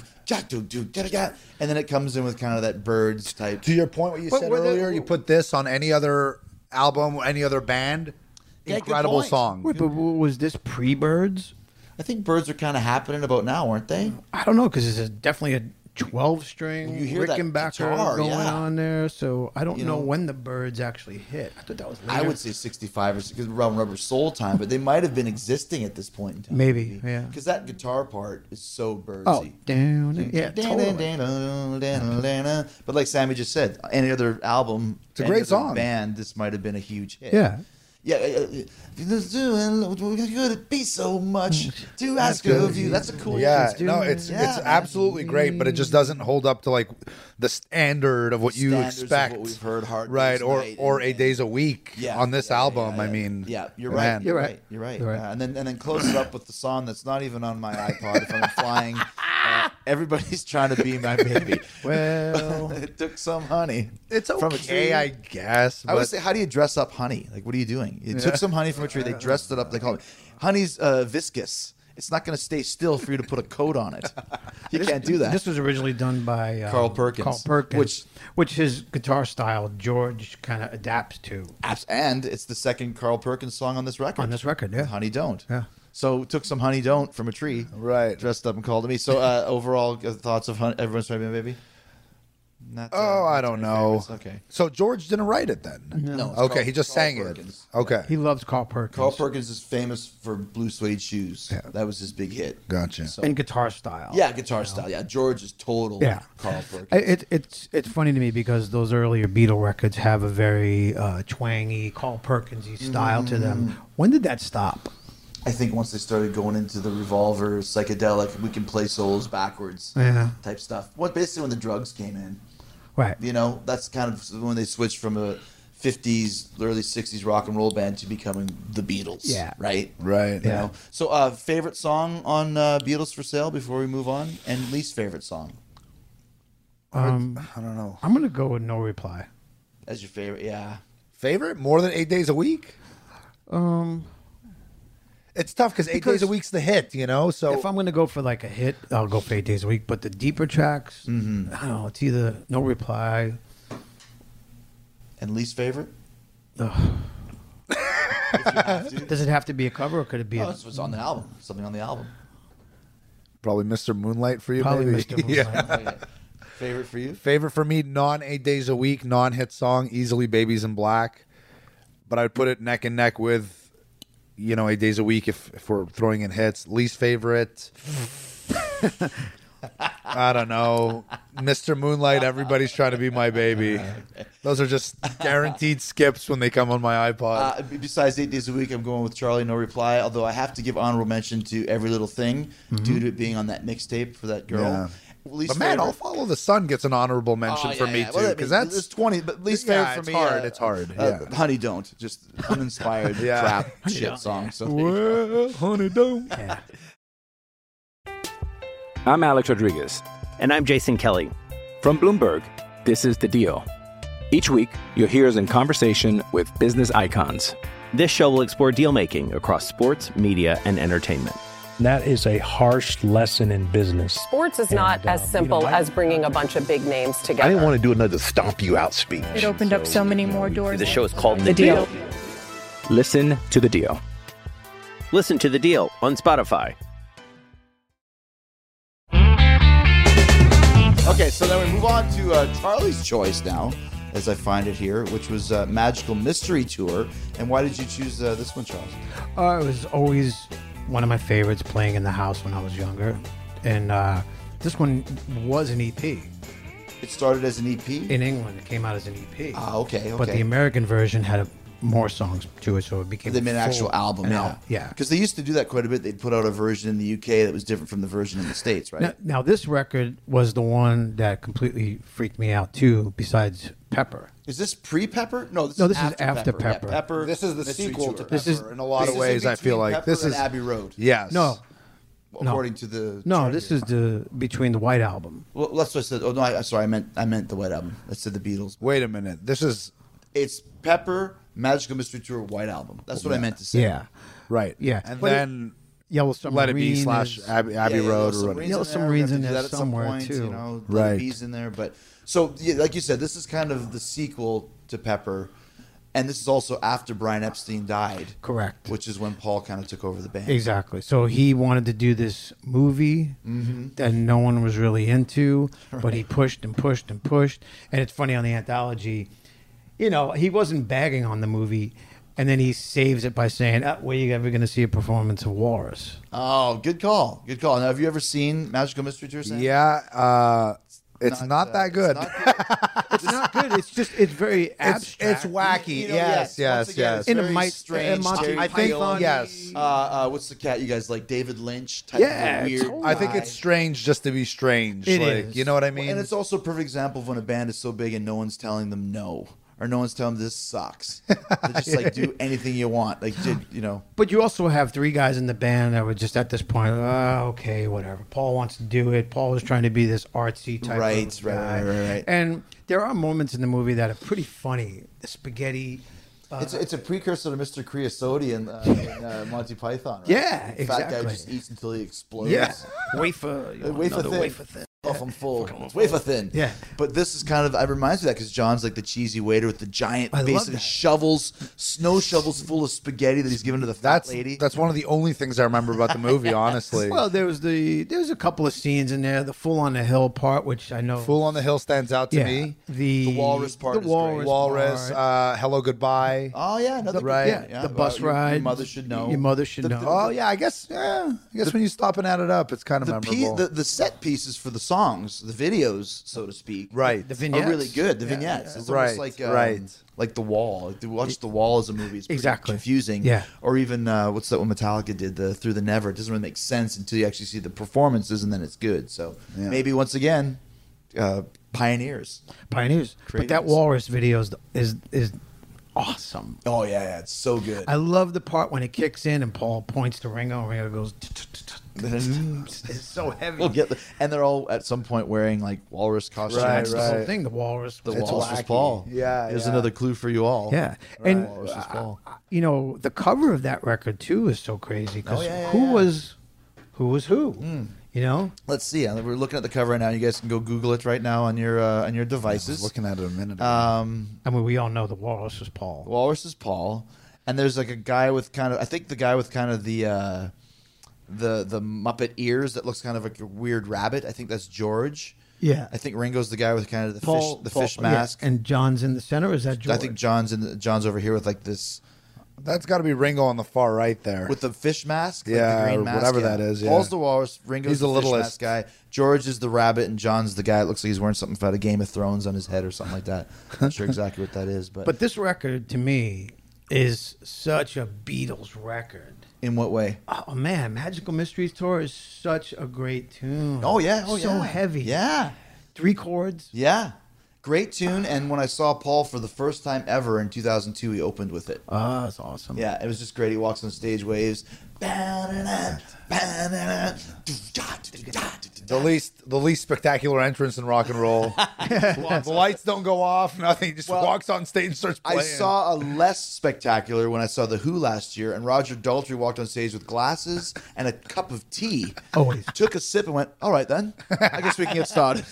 And then it comes in with kind of that Birds type. To your point, what you said earlier, you put this on any other album, any other band. Incredible song. Wait, but was this pre-Birds? I think birds are kind of happening about now, aren't they? I don't know, because there's definitely a 12-string You hear that Rickenbacker guitar, going yeah. on there, so I don't You know know, when the birds actually hit. I thought that was later. I would say 65 or because around Rubber Soul time, but they might have been existing at this point in time. Maybe, yeah. Because that guitar part is so birdsy. Oh, down, yeah, totally. But like Sammy just said, any other album, It's a any great other song. band, this might have been a huge hit. Yeah. Yeah, could it be so much to ask of you? That's a cool. Yeah, tune. no, it's Yeah. absolutely great, but it just doesn't hold up to like the standard of what you Standards of expect, what we've heard, Hard right? Day's Or Night or and- 8 days a week on this album. I mean, yeah, you're man. right. You're right. You're right. And then close it up with the song that's not even on my iPod. If I'm flying, everybody's trying to be my baby. Well, it took some honey. It's from a okay, tree. I guess. I would but- say, how do you dress up honey? Like, what are you doing? You took some honey from a tree. They dressed it up. They call it honey's viscous. It's not going to stay still for you to put a coat on it. You can't do that. This was originally done by Carl Perkins. Which his guitar style George kind of adapts to. And it's the second Carl Perkins song on this record. On this record, yeah. Honey Don't. Yeah. So took some honey don't from a tree. Right. Dressed up and called to me. So overall thoughts of honey, Everyone's Trying to Be My Baby? Not, I don't know. favorites. Okay. So George didn't write it then? No. it's Okay, Carl- he just Carl sang Perkins. it. Okay. He loves Carl Perkins. Carl Perkins is famous for blue suede shoes. Yeah. That was his big hit. Gotcha. So- And guitar style. Yeah, guitar style. Yeah, George is total Carl Perkins. It's funny to me because those earlier Beatle records have a very twangy Carl Perkins-y style to them. When did that stop? I think once they started going into the Revolver, psychedelic, we can play solos backwards type stuff. Basically when the drugs came in. Right. You know, that's kind of when they switched from a 50s, early 60s rock and roll band to becoming the Beatles. Yeah. Right? Right. You know? So favorite song on Beatles for Sale before we move on? And least favorite song? I don't know. I'm going to go with No Reply. As your favorite, yeah. Favorite? More than 8 days a week? It's tough because 8 days a week's the hit, you know? So If I'm going to go for like a hit, I'll go for 8 days a week. But the deeper tracks, I don't know, it's either No Reply. And least favorite? Does it have to be a cover or could it be Oh, it's on the album. Something on the album. probably Mr. Moonlight for you, Probably maybe. Mr. Moonlight. Okay. Favorite for you? Favorite for me, non 8 days a week, non-hit song, easily Babies in Black. But I'd put it neck and neck with, 8 days a week if we're throwing in hits. Least favorite, I don't know. Mr. Moonlight, Everybody's Trying to Be My Baby. Those are just guaranteed skips when they come on my iPod. Besides 8 days a week, I'm going with Charlie, No Reply. Although I have to give honorable mention to Every Little Thing due to it being on that mixtape for that girl. Yeah. Least But man, favorite- All Follow the Sun gets an honorable mention for me Well, too, because that's it's 20. But least Yeah, favorite for it's me, hard, it's hard, yeah. Honey Don't, just uninspired Yeah. crap shit song. So there you go. well, honey, don't. I'm Alex Rodriguez. And I'm Jason Kelly. From Bloomberg, this is The Deal. Each week, you'll hear us in conversation with business icons. This show will explore deal making across sports, media, and entertainment. That is a harsh lesson in business. Sports is not as simple as bringing a bunch of big names together. I didn't want to do another stomp you out speech. It opened up so many more doors. The show is called The Deal. Listen to The Deal. Listen to The Deal on Spotify. Okay, so then we move on to Charlie's choice now, as I find it here, which was Magical Mystery Tour. And why did you choose this one, Charles? It was always one of my favorites playing in the house when I was younger. And this one was an EP. It started as an EP? In England, it came out as an EP. Ah, okay. But the American version had more songs to it, so it became They made an full- actual album, yeah. Yeah. Because they used to do that quite a bit. They'd put out a version in the UK that was different from the version in the States, right? Now, this record was the one that completely freaked me out, too, besides Pepper. Is this pre-Pepper? No, this No, is this is after after Pepper. Pepper. Yeah, Pepper. This is the Mystery sequel Tour. to Pepper This is- in a lot This of is ways, in I feel between like. Pepper This and is Abbey Road. Yes. No. According to the No, chart this here. is the between the White Album. Well, that's what I said. Oh no, I meant the White Album. I said the Beatles. Wait a minute. This is It's Pepper, Magical Mystery Tour, White Album. That's what I meant to say. Yeah. right. Yeah. And But then Yellow Let It Be Submarine / is- Abbey Yeah, Road Yellow or whatever. Yellow Submarine's Submarine's in in there. there We'll have to do that at some somewhere, point, too. You know, Right. Let It Be's in there, but so yeah, like you said, this is kind of the sequel to Pepper. And this is also after Brian Epstein died. Correct. Which is when Paul kind of took over the band. Exactly. So he wanted to do this movie that no one was really into, but he pushed and pushed and pushed. And it's funny on the anthology, you know, he wasn't bagging on the movie, and then he saves it by saying, where are you ever going to see a performance of Walrus? Oh, good call. Good call. Now, have you ever seen Magical Mystery Tour, Sam? Yeah. It's not that good. It's not good. It's just, it's very abstract. It's wacky. You know, yes. It's In a very strange. Monty I think, Python. yes. What's the cat you guys like? David Lynch type of weird totally. I think it's strange just to be strange. It like, is. You know what I mean? And it's also a perfect example of when a band is so big and no one's telling them no. Or no one's telling them this sucks. They just like do anything you want. Like, you know. But you also have 3 guys in the band that were just at this point, okay, whatever. Paul wants to do it. Paul was trying to be this artsy type of guy. Right. And there are moments in the movie that are pretty funny. The spaghetti. It's a precursor to Mr. Creosote in Monty Python. Right? Yeah, The fat guy exactly. just eats until he explodes. Yeah. Wafer thin. Wafer thin. Off I'm full. It's wafer thin. Yeah. But this is kind of, it reminds me of that because John's like the cheesy waiter with the giant, love basically that. snow shovels full of spaghetti that he's given to the fat lady. That's one of the only things I remember about the movie, honestly. Well, there was a couple of scenes in there. The Fool on the Hill part, which I know. Fool on the Hill stands out to me. The walrus part is great. Walrus, Hello Goodbye. Oh, yeah. Another Right. The bus ride. Your mother should know. Your mother should know. Oh, yeah, I guess when you stop and add it up, it's kind of memorable. The set pieces for the songs, the videos, so to speak, Right. The vignettes. are really good. The vignettes. It's Right, almost like The Wall. Like, to watch The Wall as a movie is pretty Exactly. confusing. Yeah. Or even, what's that one Metallica did, the Through the Never. It doesn't really make sense until you actually see the performances, and then it's good. So maybe, once again, pioneers. But that Walrus video is awesome. Oh, yeah, it's so good. I love the part when it kicks in and Paul points to Ringo and Ringo goes, it's so heavy. And they're all at some point wearing like walrus costumes. That's the whole thing. The walrus. The walrus was Paul. Yeah. Here's another clue for you all. Yeah. Right. And Walrus was Paul. you know, the cover of that record too is so crazy because who was who? You know. Let's see. We're looking at the cover right now. You guys can go Google it right now on your devices. I was looking at it a minute ago. I mean, we all know the walrus is Paul. Walrus is Paul, and there's like a guy with kind of, I think the guy with kind of the Muppet ears that looks kind of like a weird rabbit. I think that's George. Yeah. I think Ringo's the guy with kind of the fish yeah. mask. And John's in the center. Is that George? I think John's over here with like this. That's got to be Ringo on the far right there. With the fish mask? Yeah, like the green or mask, whatever that is, yeah. Paul's the walrus, Ringo's He's the the fish littlest. mask guy, George is the rabbit, and John's the guy that looks like he's wearing something out of Game of Thrones on his head or something like that. Not sure exactly what that is. But this record, to me, is such a Beatles record. In what way? Oh, man. Magical Mysteries Tour is such a great tune. Oh, yeah. So heavy. Yeah. 3 chords. Yeah. Great tune, and when I saw Paul for the first time ever in 2002, he opened with it. Oh, that's awesome. Yeah, it was just great. He walks on stage, waves. The least spectacular entrance in rock and roll. The lights don't go off, nothing. He just walks on stage and starts playing. I saw a less spectacular when I saw The Who last year, and Roger Daltrey walked on stage with glasses and a cup of tea. Always. Took a sip and went, all right then, I guess we can get started.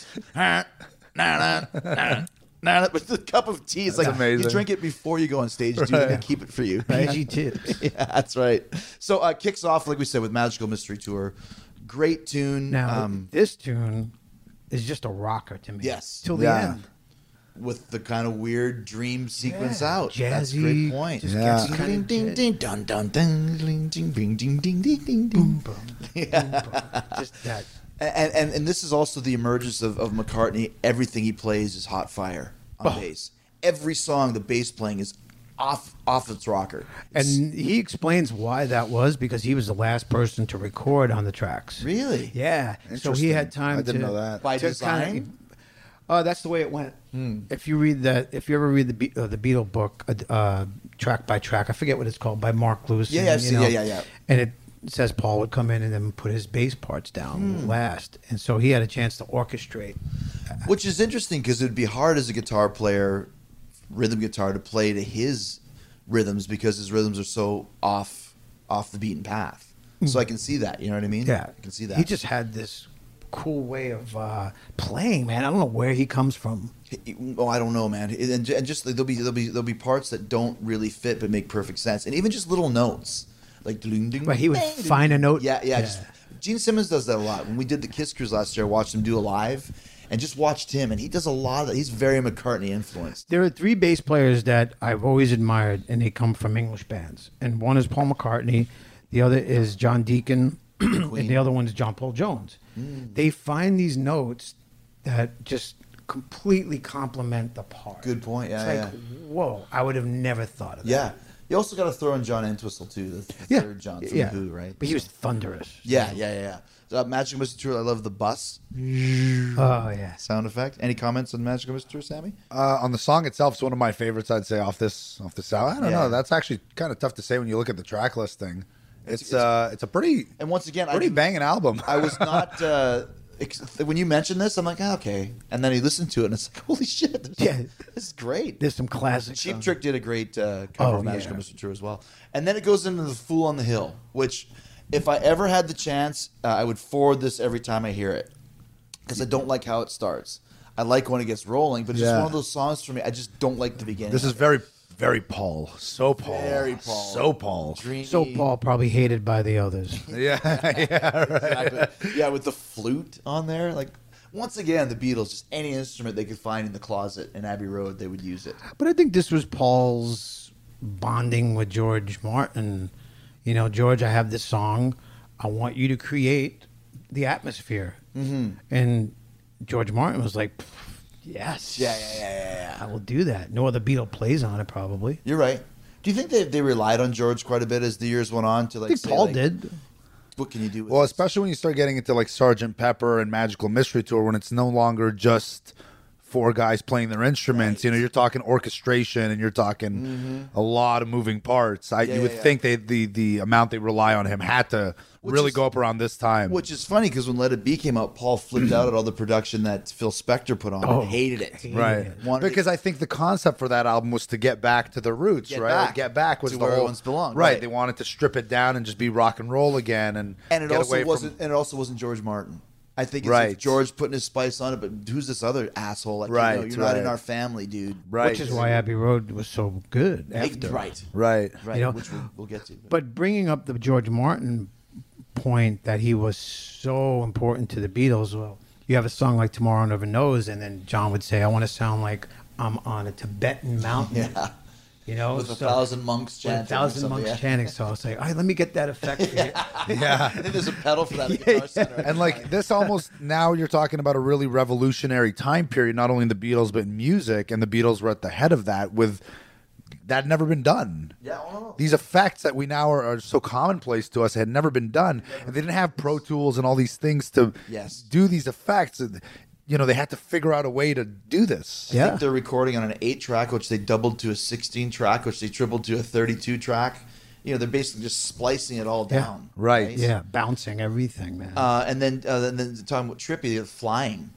But the cup of tea is like amazing. You drink it before you go on stage, dude, and they keep it for you. PG tips. Yeah, that's right. So kicks off, like we said, with Magical Mystery Tour. Great tune. Now, this tune is just a rocker to me. Yes. Till the end. With the kind of weird dream sequence out. Jazzy. That's a great point. Just gets kind of ding, ding, dun, dun, dun, ding, ding, ding, ding, ding, ding, ding, boom, boom, boom, boom. Just that. And this is also the emergence of McCartney. Everything he plays is hot fire on bass. Every song, the bass playing is off its rocker. And he explains why that was, because he was the last person to record on the tracks. Really? Yeah. So he had time I didn't know that. By design? That's the way it went. If you ever read the Beatle book, track by track, I forget what it's called, by Mark Lewis. Yeah. And it says Paul would come in and then put his bass parts down last, and so he had a chance to orchestrate. Which is interesting because it would be hard as a guitar player, rhythm guitar, to play to his rhythms because his rhythms are so off the beaten path. So I can see that. You know what I mean? Yeah, I can see that. He just had this cool way of playing, man. I don't know where he comes from. Oh, I don't know, man. And just there'll be parts that don't really fit but make perfect sense, and even just little notes like ding, ding, But he would ding, find a note. Yeah. Just, Gene Simmons does that a lot. When we did the Kiss Cruise last year, I watched him do a live, and just watched him, and he does a lot of that. He's very McCartney influenced. There are 3 bass players that I've always admired, and they come from English bands. And one is Paul McCartney, the other is John Deacon, and the other one is John Paul Jones. They find these notes that just completely complement the part. Good point. Yeah, it's like, whoa, I would have never thought of that. Yeah. You also got to throw in John Entwistle too, the third John from Who, right? But he was thunderous. Yeah. Magical Mystery Tour. I love the bus. Oh yeah. Sound effect. Any comments on Magical Mystery Tour, Sammy? On the song itself, it's one of my favorites. I'd say off this album. I don't know. That's actually kind of tough to say when you look at the track listing. It's a pretty and once again banging album. I was not when you mentioned this, I'm like, okay, and then you listen to it, and it's like, holy shit, this is great. There's some classics. Cheap Trick did a great cover of Magical Mystery Tour as well, and then it goes into the Fool on the Hill, which, if I ever had the chance, I would forward this every time I hear it, because I don't like how it starts. I like when it gets rolling, but it's just one of those songs for me. I just don't like the beginning. This is very Paul. So Paul. Very Paul. So Paul. Dreamy. So Paul, probably hated by the others. Yeah, right. Exactly. Yeah, with the flute on there. Like, once again, the Beatles, just any instrument they could find in the closet in Abbey Road, they would use it. But I think this was Paul's bonding with George Martin. You know, George, I have this song. I want you to create the atmosphere. Mm-hmm. And George Martin was like, yes. Yeah. I will do that. No other Beatle plays on it, probably. You're right. Do you think they relied on George quite a bit as the years went on to like? I think Paul did. What can you do with well, this? especially when you start getting into like Sgt. Pepper and Magical Mystery Tour, when it's no longer just 4 guys playing their instruments. Right. You know, you're talking orchestration and you're talking a lot of moving parts. You would think the amount they rely on him had to really go up around this time. Which is funny because when Let It Be came out, Paul flipped out at all the production that Phil Spector put on and hated it. Right. Because I think the concept for that album was to get back to the roots, Get back was to the where whole, it once belonged. Right. They wanted to strip it down and just be rock and roll again, and it get also away wasn't. from... And it also wasn't George Martin. I think it's George putting his spice on it, but who's this other asshole? Like, you're not in our family, dude. Right. Which is why Abbey Road was so good after. Right. You know? Which we'll get to. But bringing up the George Martin point that he was so important to the Beatles, well, you have a song like Tomorrow Never Knows, and then John would say, I want to sound like I'm on a Tibetan mountain. Yeah. You know, with 1,000 monks chanting. 1,000 monks chanting. So I was like, all right, let me get that effect for you. I think there's a pedal for that at Guitar Center. And like this almost, now you're talking about a really revolutionary time period, not only in the Beatles, but in music. And the Beatles were at the head of that with that had never been done. These effects that we now are so commonplace to us had never been done. And they didn't have Pro Tools and all these things to do these effects. You know, they had to figure out a way to do this. I think they're recording on an 8-track, which they doubled to a 16-track, which they tripled to a 32-track. You know, they're basically just splicing it all down. Right. Yeah, bouncing everything, man. And then talking about Trippy, Flying.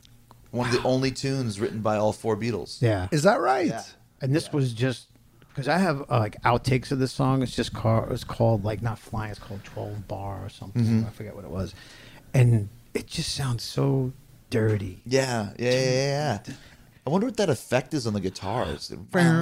One of the only tunes written by all 4 Beatles. Yeah. Is that right? Yeah. And this was just, because I have like outtakes of this song. It's just it's called like, not Flying, it's called 12 Bar or something. Mm-hmm. I forget what it was. And it just sounds so dirty. Yeah. I wonder what that effect is on the guitars. I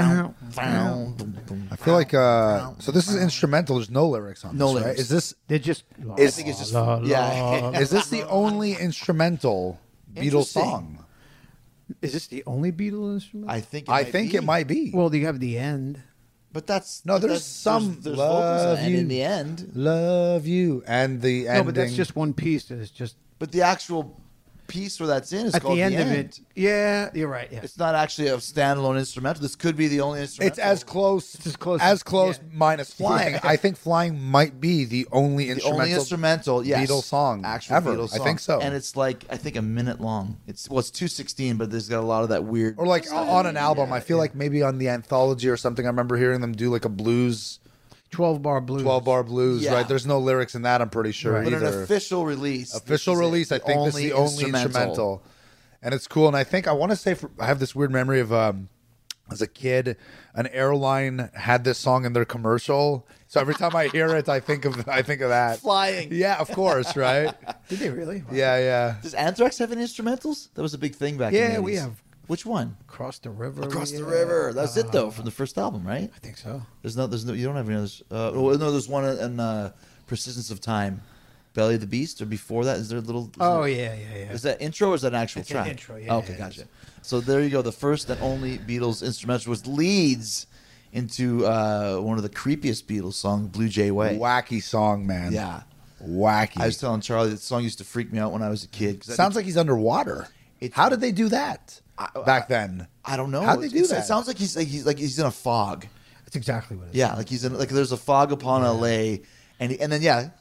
feel like so this is instrumental. There's no lyrics on this. No lyrics. Right? Is this? They're just. I think it's just. Is this the only instrumental Beatles song? Is this the only Beatles instrument? I think. It might be. Well, you have the end. But that's there's some there's love vocals you in the end. Love you and the ending. No, but that's just one piece. It's just. But the actual piece where that's in is at called the end of it. Yeah, you're right. Yeah. It's not actually a standalone instrumental. This could be the only instrumental. It's as close. It's as close. Minus Flying. Yeah. I think Flying might be the only instrumental yes. Beatles song actual ever. Beatles song. I think so. And it's like I think a minute long. It's 2:16, but there's got a lot of that weird. Or like on an album. I feel like maybe on the anthology or something. I remember hearing them do like a blues. 12 Bar Blues. 12 Bar Blues, right? There's no lyrics in that, I'm pretty sure. Right. But either. an official release. I think this is the only instrumental. And it's cool. And I think I want to say I have this weird memory of as a kid, an airline had this song in their commercial. So every time I hear it, I think of that. Flying. Yeah, of course, right? Did they really? Wow. Yeah. Does Anthrax have any instrumentals? That was a big thing back in the 80s. Yeah, we have. Which one? Across the River. Across the River. That's it though from the first album, right? I think so. There's no. You don't have any others. No, there's one in Persistence of Time, Belly of the Beast, or before that. Is there a little? Yeah. Is that intro or is that an actual It's track? an intro. Yeah. Okay, gotcha. So there you go. The first and only Beatles instrumental was leads into one of the creepiest Beatles songs, Blue Jay Way. Wacky song, man. Yeah. Wacky. I was telling Charlie that song used to freak me out when I was a kid. Sounds like he's underwater. How did they do that back then? I don't know. How did they do that? It sounds like he's in a fog. That's exactly what it is. Yeah, like he's in there's a fog upon L.A. and then Yeah,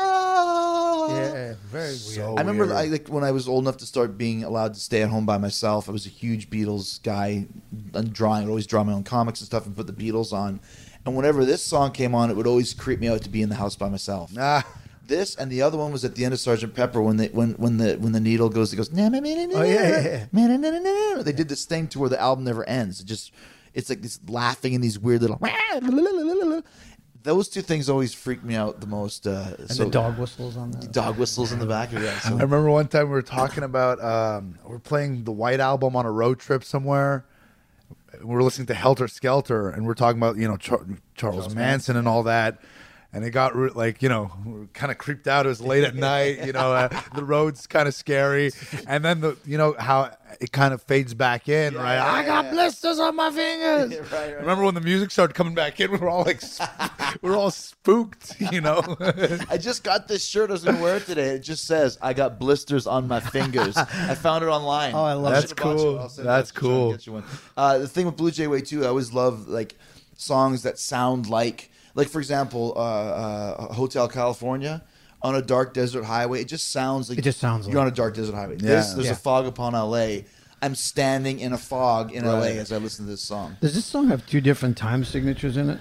very weird. So I remember weird. when I was old enough to start being allowed to stay at home by myself. I was a huge Beatles guy and drawing. I'd always draw my own comics and stuff and put the Beatles on. And whenever this song came on, it would always creep me out to be in the house by myself. This and the other one was at the end of Sgt. Pepper when the needle goes. It goes. Oh yeah. They did this thing to where the album never ends. It's like this laughing in these weird little. Those two things always freak me out the most. And the dog whistles on that. Dog whistles in the back of that. I remember one time we were talking about we're playing the White Album on a road trip somewhere. We were listening to Helter Skelter, and we're talking about Charles Manson and all that. And it got we were kind of creeped out. It was late at night. The road's kind of scary. And then how it kind of fades back in, right? I got blisters on my fingers. Right. Remember when the music started coming back in? We were all like, we were all spooked. I just got this shirt I was going to wear today. It just says, "I got blisters on my fingers." I found it online. Oh, I love That's cool. That's cool. The thing with Blue Jay Way too, I always love songs that sound like for example, Hotel California on a dark desert highway. It just sounds like you're on a dark desert highway. There's a fog upon L.A. I'm standing in a fog in L.A. as I listen to this song. Does this song have two different time signatures in it?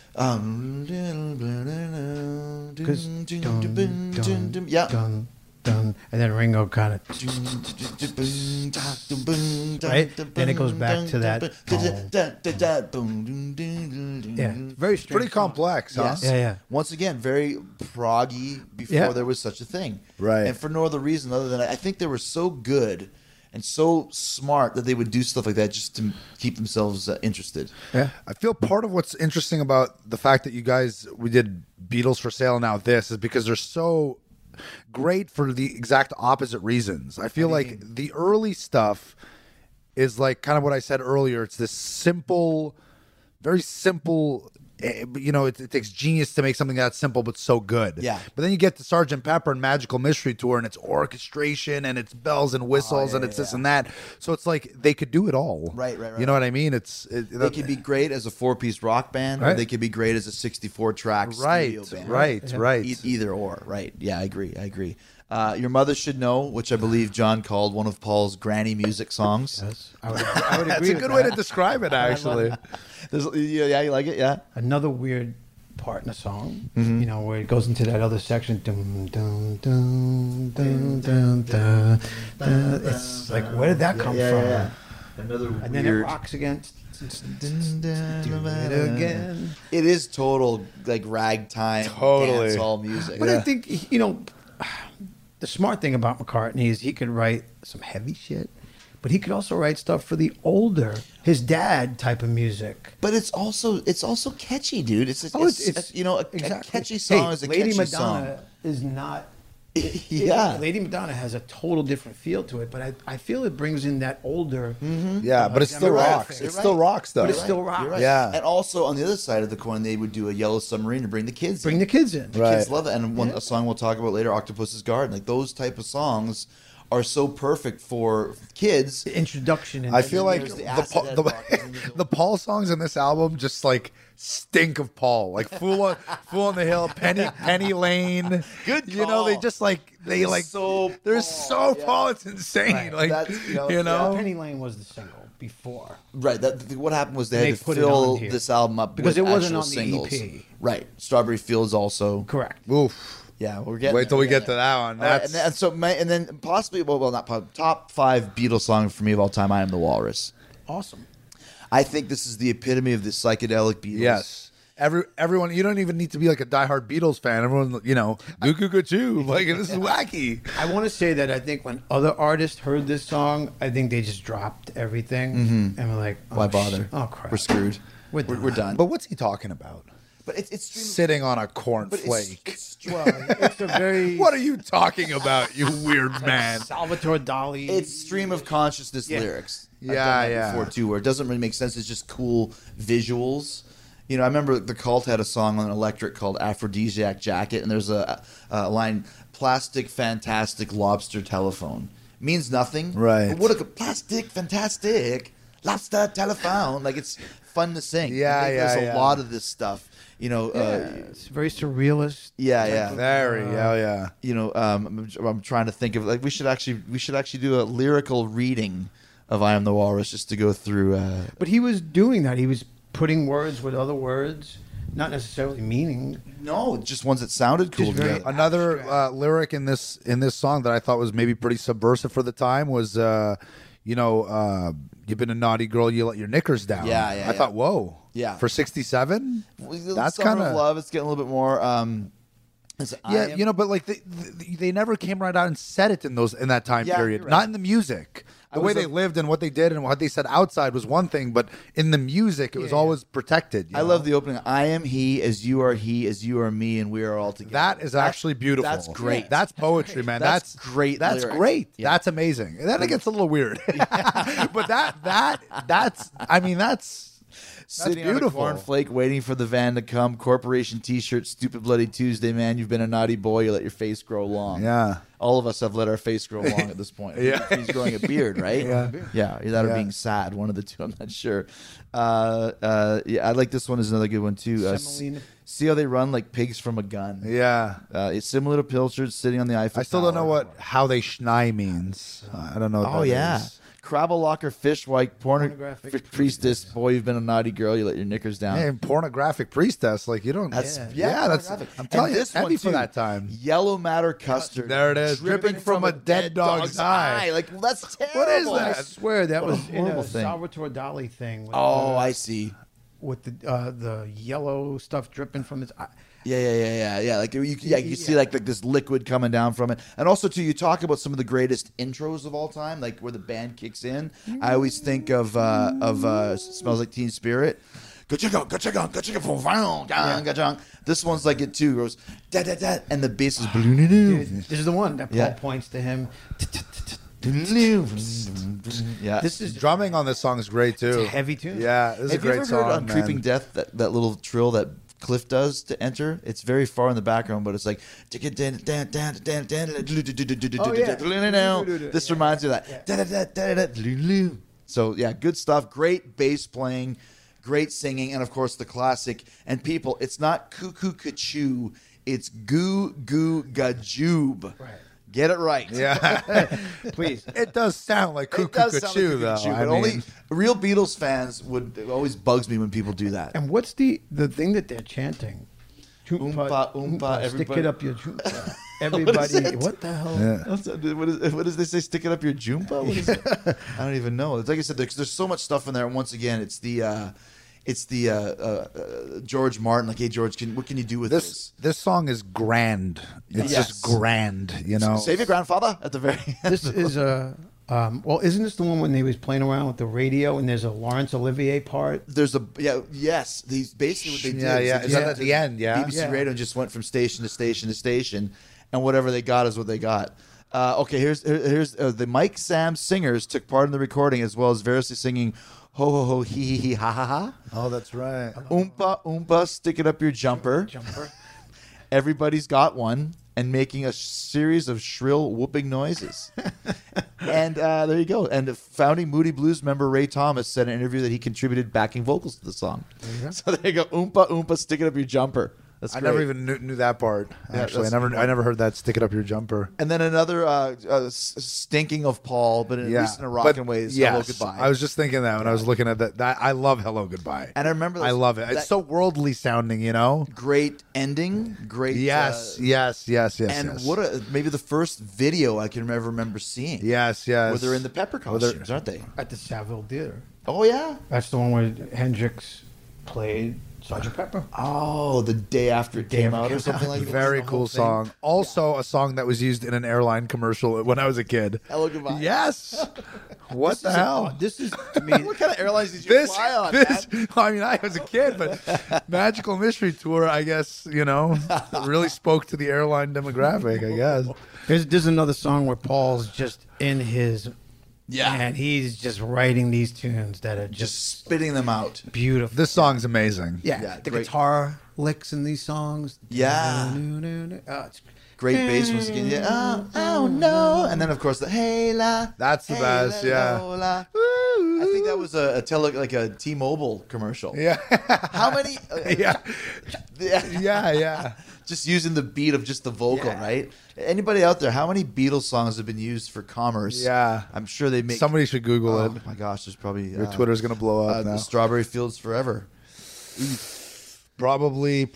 And then Ringo kind of right. Then it goes back to that. Yeah, very strange. Pretty complex, huh? Yes. Yeah. Once again, very proggy before there was such a thing, right? And for no other reason other than I think they were so good and so smart that they would do stuff like that just to keep themselves interested. Yeah, I feel part of what's interesting about the fact that we did Beatles for Sale now this is because they're so great for the exact opposite reasons. I feel like the early stuff is like kind of what I said earlier. It's this simple, very simple. It takes genius to make something that simple but so good. Yeah. But then you get to Sgt. Pepper and Magical Mystery Tour, and it's orchestration and it's bells and whistles and it's this and that. So it's like they could do it all. Right. You know what I mean? They could be great as a 4-piece rock band, or they could be great as a 64-track studio band. Right. Either or. Right. Yeah, I agree. Your Mother Should Know, which I believe John called one of Paul's granny music songs. Yes, I would agree. That's a good way to describe it, actually. Yeah, you like it? Yeah. Another weird part in the song, where it goes into that other section. Dum, dum, dum, dum, dum, dum, dum. It's like, where did that come from? Yeah. Another and then it rocks again. Do it again. It is total ragtime dancehall music. But I think the smart thing about McCartney is he could write some heavy shit, but he could also write stuff for the older, his dad type of music. But it's also catchy, dude. It's a catchy song is a Lady catchy Madonna song. is not. Yeah, Lady Madonna has a total different feel to it, but I feel it brings in that older. Yeah, but it still rocks. It still rocks, though. But it still rocks. Right. Yeah. And also on the other side of the coin, they would do a Yellow Submarine to bring the kids in. The kids in. The kids love it. And a song we'll talk about later, Octopus's Garden. Like those type of songs are so perfect for kids. The introduction. I feel like the Paul songs in this album just stink of Paul. Like Fool on the Hill, Penny Lane. Good call. They just they're so Paul. It's insane. Right. Penny Lane was the single before. Right. What happened was they had to fill this album up because with it wasn't actual on singles. the EP. Right. Strawberry Fields also. Correct. Oof. Yeah, we're getting. Wait till we get to that one. That's and then possibly not top 5 Beatles song for me of all time. I Am the Walrus. Awesome. I think this is the epitome of the psychedelic Beatles. Yes. Everyone, you don't even need to be like a diehard Beatles fan. Everyone, you know, goo goo goo choo. Like, this is wacky. I want to say that I think when other artists heard this song, I think they just dropped everything and were like, Why bother? Shit. Oh, crap. We're screwed. We're done. But what's he talking about? But it's sitting on a cornflake. It's a very. What are you talking about, you weird man? Salvatore Dali. It's stream of consciousness lyrics. I've Yeah, done that yeah. Before too, where it doesn't really make sense. It's just cool visuals. You know, I remember the Cult had a song on Electric called "Aphrodisiac Jacket," and there's a line: "Plastic, fantastic lobster telephone." Means nothing, Right. But what a plastic, fantastic lobster telephone! Like, it's fun to sing. Yeah, I think yeah, There's yeah. a lot of this stuff. You know, it's very surrealist. yeah. Very, yeah. You know, I'm trying to think of, like, we should actually do a lyrical reading of "I Am the Walrus" just to go through. But he was doing that. He was putting words with other words, not necessarily meaning. No, just ones that sounded cool. Just very together. Another lyric in this song that I thought was maybe pretty subversive for the time was, you've been a naughty girl, you let your knickers down. Yeah. I thought, whoa. Yeah. For 67? That's Summer kind of of Love. It's getting a little bit more. but like they never came right out and said it in that time Yeah, period. you're right. Not in the music. The way they lived and what they did and what they said outside was one thing, but in the music it was always protected. I love the opening. I am he, as you are me, and we are all together. That is actually beautiful. That's great. Yeah. That's poetry, man. That's great That's lyrics. great. Yeah. That's amazing. And then it gets a little weird. But that's Sitting beautiful. on a cornflake, waiting for the van to come. Corporation T-shirt, stupid bloody Tuesday, man. You've been a naughty boy. You let your face grow long. Yeah. All of us have let our face grow long at this point. Yeah. He's growing a beard, right? Yeah. Either that or being sad. One of the two. I'm not sure. I like this one. Is another good one too. See how they run like pigs from a gun. Yeah. It's similar to Pilchard sitting on the Eiffel I still don't Tower. know how they schnai means. I don't know what that is. Crabble locker, fishwife, Pornographic priestess. Boy, you've been a naughty girl. You let your knickers down. Man, pornographic priestess. Like, you don't. That's that's. I'm telling you, this heavy one for too, that time. Yellow matter custard. There it is, dripping from a dead dog's eye. Like, that's terrible. What is I that? swear that What a was in horrible a thing. Salvatore Dali thing. With I see. With the yellow stuff dripping from his eye. Yeah. Like you see like this liquid coming down from it, and also too, you talk about some of the greatest intros of all time, like where the band kicks in. I always think of Smells Like Teen Spirit. This one's like it too. It goes da da da, and the bass is This is the one that Paul points to him. Yeah, This is Drumming on this song is great too. It's a heavy tune. Yeah, this is Have a great you ever song. heard on man. Creeping Death that little trill that Cliff does to enter? It's very far in the background, but it's like this reminds me of that. So yeah, good stuff. Great bass playing, great singing, and of course the classic. And people, it's not cuckoo kachoo, it's goo goo gajoob. Right. Get it right. Yeah, Please. It does sound like cuckoo It does sound like kachoo, cuckoo though. kachoo, I but mean, only real Beatles fans would. It always bugs me when people do that. And what's the thing that they're chanting? Oompa, oompa, Stick everybody. it up your choompa. Everybody, what the hell? Yeah. What does they say? Stick it up your jumpa? What is it? I don't even know. It's like I said, there's so much stuff in there. And once again, it's the George Martin. Like, hey George, what can you do with this? This song is grand. It's Yes. just grand, you know. Save your grandfather at the very end. This is well, isn't this the one when they was playing around with the radio and there's a Laurence Olivier part? There's yes. These basically what they did. Yeah. Is Is that at the end? Yeah. BBC Radio just went from station to station to station, and whatever they got is what they got. Okay, here's the Mike Sam singers took part in the recording as well as variously singing ho ho ho hee hee hee ha ha ha. Oh, that's right. Oompa oompa, stick it up your jumper. Everybody's got one, and making a series of shrill whooping noises. And there you go. And founding Moody Blues member Ray Thomas said in an interview that he contributed backing vocals to the song. So there you go. Oompa oompa, stick it up your jumper. That's I great. never even knew that part. Yeah, Actually, that's I good. never heard that. Stick it up your jumper. And then another stinking of Paul, but at least in a rockin' way, is Hello Goodbye. I was just thinking that when I was looking at that. I love Hello Goodbye. And I remember I love it. It's so worldly sounding, you know? Great ending. Great. Yes. And what maybe the first video I can ever remember seeing. Yes. Where they're in the pepper costumes, aren't they? At the Saville Theater. Oh, yeah? That's the one where Hendrix played Sgt. Pepper. Oh, the day after it came out or something like that. Very cool song. Also, a song that was used in an airline commercial when I was a kid. Hello Goodbye. Yes. What the hell? This is, to me... What kind of airlines did you fly on, man? I mean, I was a kid, but Magical Mystery Tour, I guess, really spoke to the airline demographic, I guess. There's another song where Paul's just in his... Yeah. And he's just writing these tunes that are just spitting them out. Beautiful. This song's amazing. Yeah. The guitar licks in these songs. Yeah. It's great bass once again. Yeah. Oh no. And then of course the hey la. That's the best. Yeah. La. I think that was a T-Mobile commercial. Yeah. How many? Yeah. Just using the beat of just the vocal, right? Anybody out there? How many Beatles songs have been used for commerce? Yeah, I'm sure they make. Somebody should Google it. Oh my gosh, there's probably your Twitter's gonna blow up now. The Strawberry Fields Forever. Probably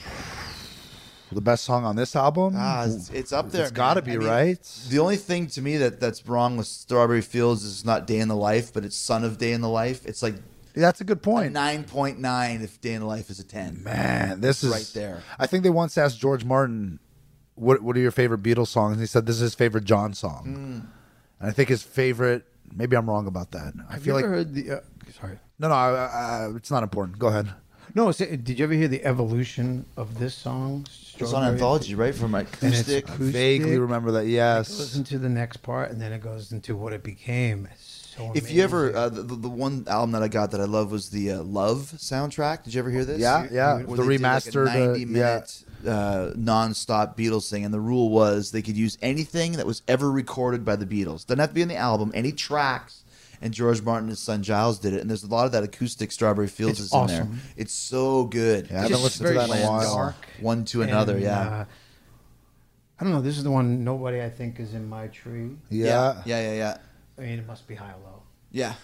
the best song on this album. It's up there. It's got to be, right? The only thing to me that's wrong with Strawberry Fields is not Day in the Life, but it's Son of Day in the Life. It's like. That's a good point. 9.9 if Day in the Life is a 10. Man, this is right there. I think they once asked George Martin, what are your favorite Beatles songs? And he said this is his favorite John song. And I think his favorite, maybe I'm wrong about that. I feel like heard the sorry. No, it's not important. Go ahead. No, did you ever hear the evolution of this song? It's on Anthology, right? From acoustic. I vaguely remember that, yes. It goes into the next part, and then it goes into what it became. So if you ever, the one album that I got that I love was the Love soundtrack. Did you ever hear this? Yeah. Where The they remastered, did like a 90-minute non-stop Beatles thing, and the rule was they could use anything that was ever recorded by the Beatles. Doesn't have to be on the album, any tracks. And George Martin and his son Giles did it, and there's a lot of that acoustic Strawberry Fields is in there. It's so good. Yeah, I haven't listened to that in a while. One to another, I don't know. This is the one. Nobody, I think, is in my tree. Yeah. I mean, it must be high or low. Yeah.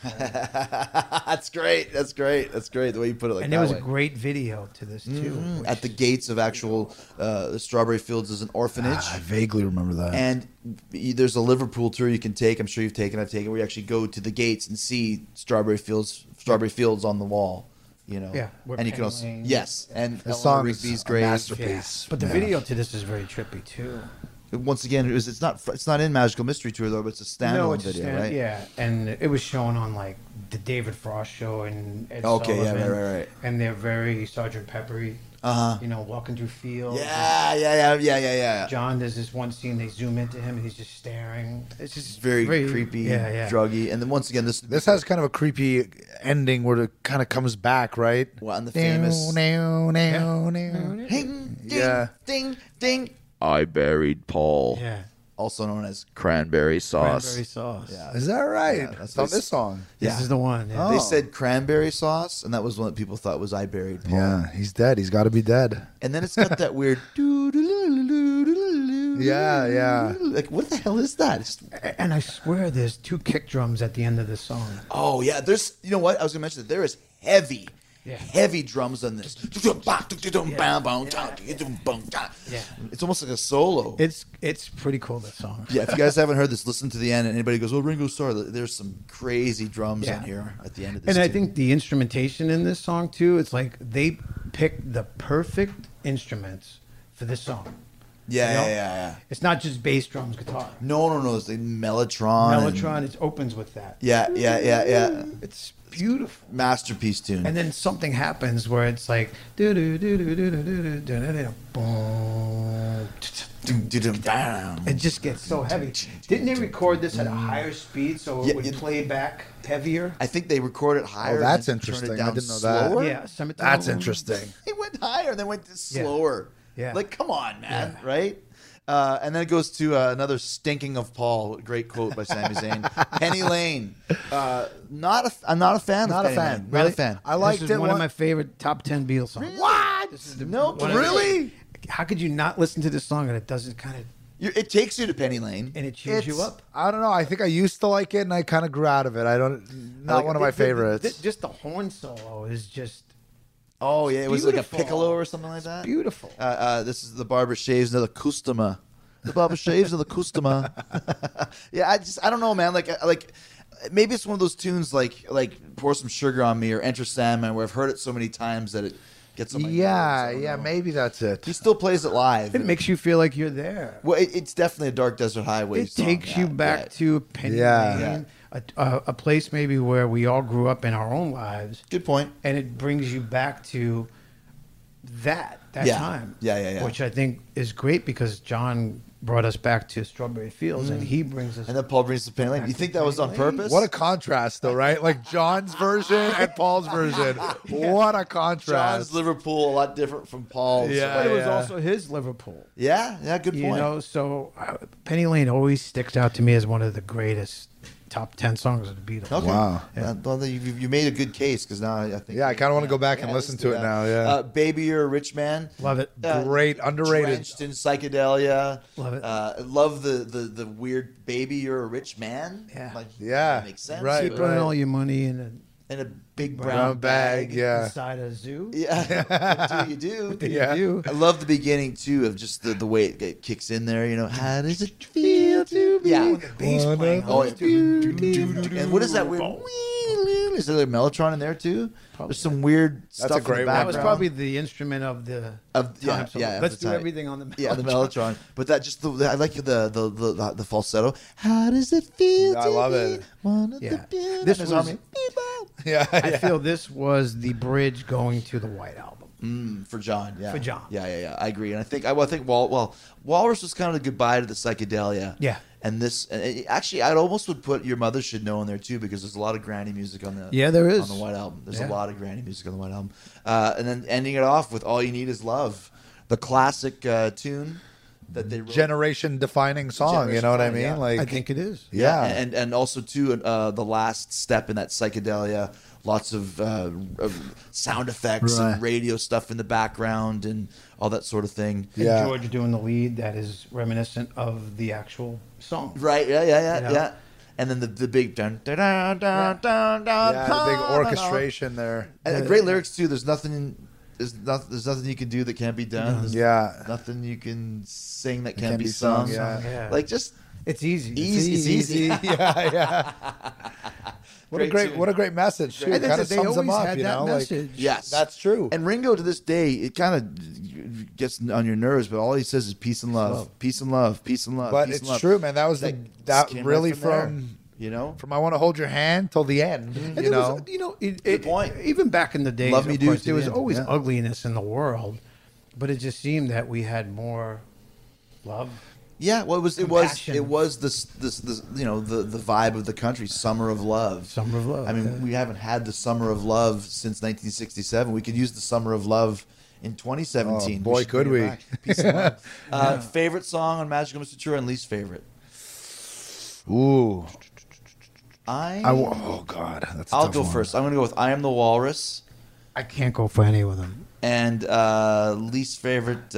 That's great. The way you put it like that. And there was a great video to this, too. At the gates of actual Strawberry Fields as an orphanage. I vaguely remember that. And there's a Liverpool tour you can take. I'm sure you've taken. I've taken where you actually go to the gates and see Strawberry Fields on the wall. Yeah. And you can also and the song is Rigby's a great masterpiece. But the video to this is very trippy, too. Once again, it's not in Magical Mystery Tour though, but it's a standalone video, right? Yeah, and it was shown on like the David Frost show and Ed Sullivan, right. And they're very Sgt. Peppery. Walking through fields. Yeah. John, there's this one scene they zoom into him and he's just staring. It's just very creepy, druggy. And then once again, this has kind of a creepy ending where it kind of comes back, right? Well, and the famous ding ding. I buried Paul. Yeah. Also known as cranberry sauce. Cranberry sauce. Yeah. Is that right? Yeah, that's on this song. This is the one. Yeah. They said cranberry sauce, and that was one that people thought was I buried Paul. Yeah, he's dead. He's got to be dead. And then it's got that weird. Yeah. Like, what the hell is that? And I swear there's 2 kick drums at the end of this song. Oh, yeah. There's, you know what? I was going to mention that there is heavy drums on this. Yeah. It's almost like a solo. It's pretty cool, that song. Yeah, if you guys haven't heard this, listen to the end. And anybody goes, "Oh, Ringo Starr," there's some crazy drums on here at the end of this. And I think the instrumentation in this song too, it's like they picked the perfect instruments for this song. Yeah. It's not just bass, drums, guitar. No. It's like Mellotron. It opens with that. Yeah. It's beautiful. Masterpiece tune. And then something happens where it's like boom. It just gets so heavy. Didn't they record this at a higher speed so it would play back heavier? I think they recorded it higher. Oh, that's interesting. I didn't know that. Yeah, that's interesting. It went higher, then went slower. Yeah. Like, come on, man, right? And then it goes to another stinking of Paul. Great quote by Sami Zayn. Penny Lane. I'm not a fan of Penny Lane. Not a fan. I liked this is it. one of my favorite top 10 Beatles songs. What? This is no, really? how could you not listen to this song and it doesn't kind of It takes you to Penny Lane. and it cheers you up? I don't know. I think I used to like it, and I kind of grew out of it. Not one of my favorites. Just the horn solo is just. Oh yeah, it was like a beautiful. piccolo or something like that. Beautiful. This is the barber shaves of the customer. The barber shaves of the customer. Yeah, I don't know, man. Like maybe it's one of those tunes like Pour Some Sugar on Me or Enter Sandman, where I've heard it so many times that it gets on my nerves. I don't know. Maybe that's it. He still plays it live. It makes you feel like you're there. Well, it's definitely a Dark Desert Highway It song. takes you back to Penny Lane, a place maybe where we all grew up in our own lives. Good point. And it brings you back to that time. Yeah. Which I think is great because John brought us back to Strawberry Fields, and he brings us. And then Paul brings us to Penny Lane. You think that was on purpose? What a contrast, though, right? Like John's version and Paul's version. What a contrast. John's Liverpool, a lot different from Paul's. But it was also his Liverpool. Yeah, good point. You know, so Penny Lane always sticks out to me as one of the greatest top 10 songs of the Beatles. Okay. Wow. Yeah. Well, you made a good case because now I think. Yeah, I kind of want to go back and listen to it now. Yeah. Baby, You're a Rich Man. Love it. Great, underrated. Drenched in psychedelia. Love it. Love the weird Baby, You're a Rich Man. Yeah. That makes sense. Keep putting all your money in a big brown bag. Yeah. Inside a zoo. Yeah. What do you do? What do you do? I love the beginning too of just the way it kicks in there. You know, how does it feel to be? Yeah. The bass playing. And what is that weird? Is there a Mellotron in there too? There's some weird stuff. That's a great in the one. That was background. probably the instrument of the time. So let's do everything on the Mellotron. Yeah, the Mellotron. But that just I like the falsetto. How does it feel? I love it. This was. Yeah. I feel this was the bridge going to the White Album. For John. Yeah. For John. Yeah. I agree, and I think Walrus was kind of a goodbye to the psychedelia. Yeah. And this, actually, I almost would put Your Mother Should Know in there too, because there's a lot of Granny music on the there is on the White Album. There's a lot of Granny music on the White Album, and then ending it off with All You Need Is Love, the classic tune that they wrote. Generation-defining song. You know what I mean? Yeah. Like I think it is. Yeah. And also too the last step in that psychedelia. Lots of sound effects and radio stuff in the background and all that sort of thing. And George doing the lead that is reminiscent of the actual song. Right, yeah. And then the big dun dun dun dun dun dun. Yeah, the big orchestration there. And great lyrics too. There's nothing you can do that can't be done. There's nothing you can sing that can't be sung. Yeah. Like just it's easy. It's easy. Yeah. What a great message too. It kind of sums them up, you know. Message. Yes, that's true. And Ringo to this day, it kind of gets on your nerves, but all he says is peace and love, peace and love, peace and love. But peace it's and love. true, man. That was that really from you know, from I Want to Hold Your Hand till the end. And you was, know, good point. Even back in the days, Love Me of Do course, to there the was end. always ugliness in the world, but it just seemed that we had more love. Yeah, well, Compassion. it was this you know the vibe of the country, Summer of Love. Summer of Love. I mean, we haven't had the Summer of Love since 1967. We could use the Summer of Love in 2017. Oh, boy, should could bring it we. back. Peace and love. Favorite song on Magical Mystery Tour and least favorite? Ooh. Oh God, that's. I'll go first. I'm going to go with I Am the Walrus. I can't go for any of them. And least favorite.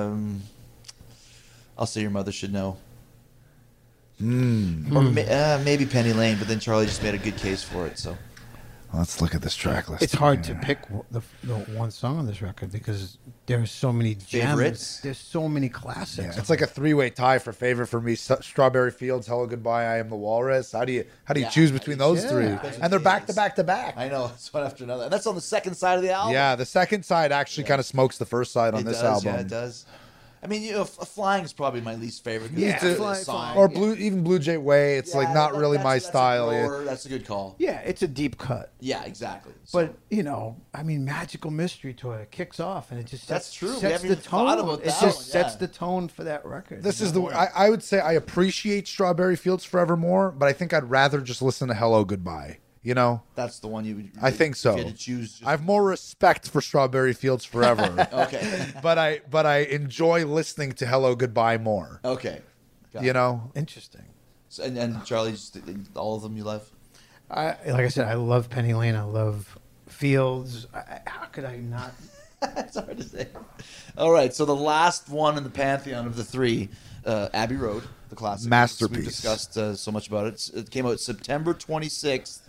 I'll say Your Mother Should Know. Or maybe Penny Lane, but then Charlie just made a good case for it. So let's look at this track list. It's hard to pick the one song on this record because there's so many favorites. There's so many classics. Yeah, it's like a three-way tie for favorite for me. Strawberry Fields, Hello Goodbye, I Am the Walrus. How do you choose between those three? And they're back to back to back. I know, it's one after another. And that's on the second side of the album. Yeah, the second side actually kind of smokes the first side on this album. Yeah, it does. I mean, you know, Flying is probably my least favorite. Flying. Or Blue Jay Way. It's like not really my style. That's a good call. Yeah, it's a deep cut. Yeah, exactly. But you know, I mean, Magical Mystery Tour kicks off, and it just That's true. We sets haven't the even thought tone. about It that just one, sets yeah. the tone for that record. This is the I would say I appreciate Strawberry Fields Forevermore, but I think I'd rather just listen to Hello Goodbye. You know, that's the one you would. I think so. If you had to choose, I have more respect for Strawberry Fields Forever. Okay. but I enjoy listening to Hello Goodbye more. Okay. You know, interesting. So, and Charlie, just all of them you love. Like I said, I love Penny Lane. I love Fields. How could I not It's hard to say. All right, so the last one in the pantheon of the three, Abbey Road, the classic. Masterpiece. We've discussed so much about it. It came out September 26th,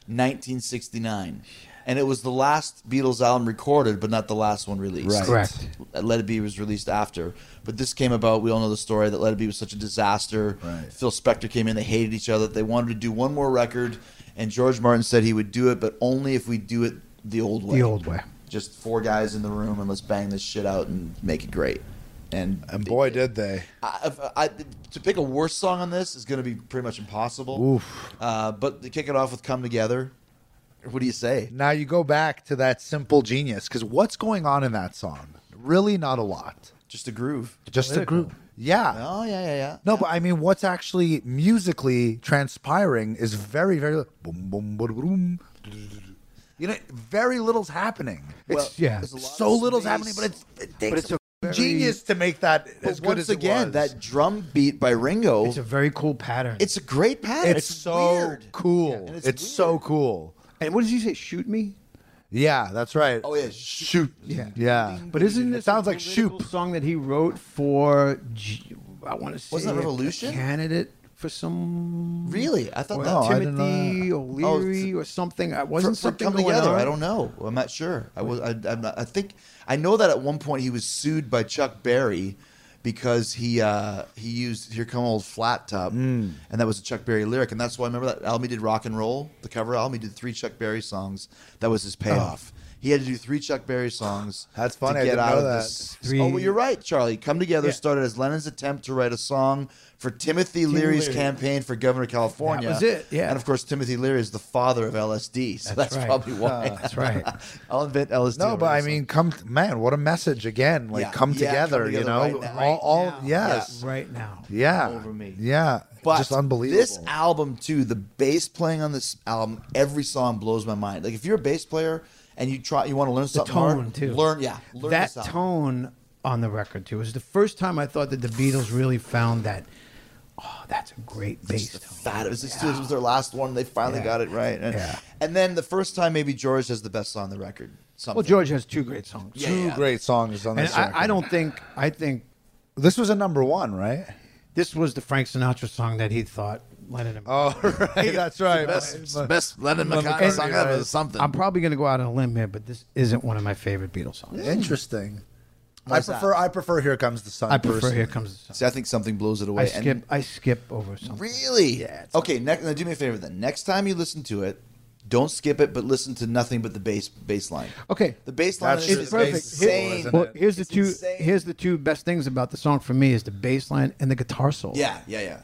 1969. And it was the last Beatles album recorded, but not the last one released. Right. Correct. Let It Be was released after. But this came about, we all know the story, that Let It Be was such a disaster. Right. Phil Spector came in, they hated each other. They wanted to do one more record, and George Martin said he would do it, but only if we do it the old way. The old way. Just 4 guys in the room, and let's bang this shit out and make it great. And boy, did they. To pick a worse song on this is going to be pretty much impossible. Oof. But to kick it off with Come Together, what do you say? Now you go back to that simple genius, because what's going on in that song? Really not a lot. Just a groove. Just a groove. Yeah. Oh, yeah. No, but I mean, what's actually musically transpiring is very, very boom, boom, boom, boom. You know, very little's happening. It's there's a lot so of little's space. happening, but it takes it's a very- genius to make that as good once as it again, was. that drum beat by Ringo, It's a very cool pattern. it's a great pattern. It's so weird. cool. And It's so cool. And what did you say? Shoot me? Yeah, that's right. Oh, yeah. Shoot. Yeah. Yeah. But isn't It this sounds a like political Shoop. song that he wrote for? I want to say Wasn't that Revolution? a candidate for some. Really? I thought or that. Oh, I didn't Timothy know O'Leary or something. I wasn't for something Come going Together. on? I don't know. I'm not sure. I'm not. I think I know that at one point he was sued by Chuck Berry because he used "Here Come Old Flat Top," and that was a Chuck Berry lyric, and that's why I remember that album he did, Rock and Roll, the cover album. He did 3 Chuck Berry songs. That was his payoff. He had to do 3 Chuck Berry songs. That's funny. To I get didn't out know of that. this. 3 Oh, well, you're right, Charlie. Come Together Yeah. started as Lennon's attempt to write a song for Timothy Leary's Leary. campaign for governor of California. That was it, yeah. And of course, Timothy Leary is the father of LSD, so that's right. probably why. That's right. I'll invent LSD. No, over but I this mean, man, what a message again! Like, Yeah. come Yeah, together, come you together know, right now. all Right now. yes, Right now. yeah, Over me. yeah, But just unbelievable. This album too, the bass playing on this album, every song blows my mind. Like if you're a bass player and you want to learn The something tone hard, too. learn that this album. tone on the record too. It was the first time I thought that the Beatles really found that. Oh, that's a great bass Just tone. fat. It was their last one. They finally Yeah. got it right. And, Yeah. and then the first time maybe George has the best song on the record. Something. Well, George has 2 great songs. Two great songs on And this. I don't think. I think This was a number 1, right? this was the Frank Sinatra song that he thought Lennon. And Oh, right, that's right. Best Lennon McCartney McCartney song right. ever. Something. I'm probably going to go out on a limb here, but this isn't one of my favorite Beatles songs. Interesting. Why's that? I prefer Here Comes the Sun. I prefer personally. Here Comes the Sun. See, I think something blows it away. I skip over something. Really? Yeah, it's Okay. Now do me a favor then. Next time you listen to it, don't skip it, but listen to nothing but the bass line. Okay. The bass line That's is true. It's The perfect. bass is insane. isn't Well, it? here's the It's two. insane. Here's the 2 best things about the song for me is the bass line and the guitar solo. Yeah.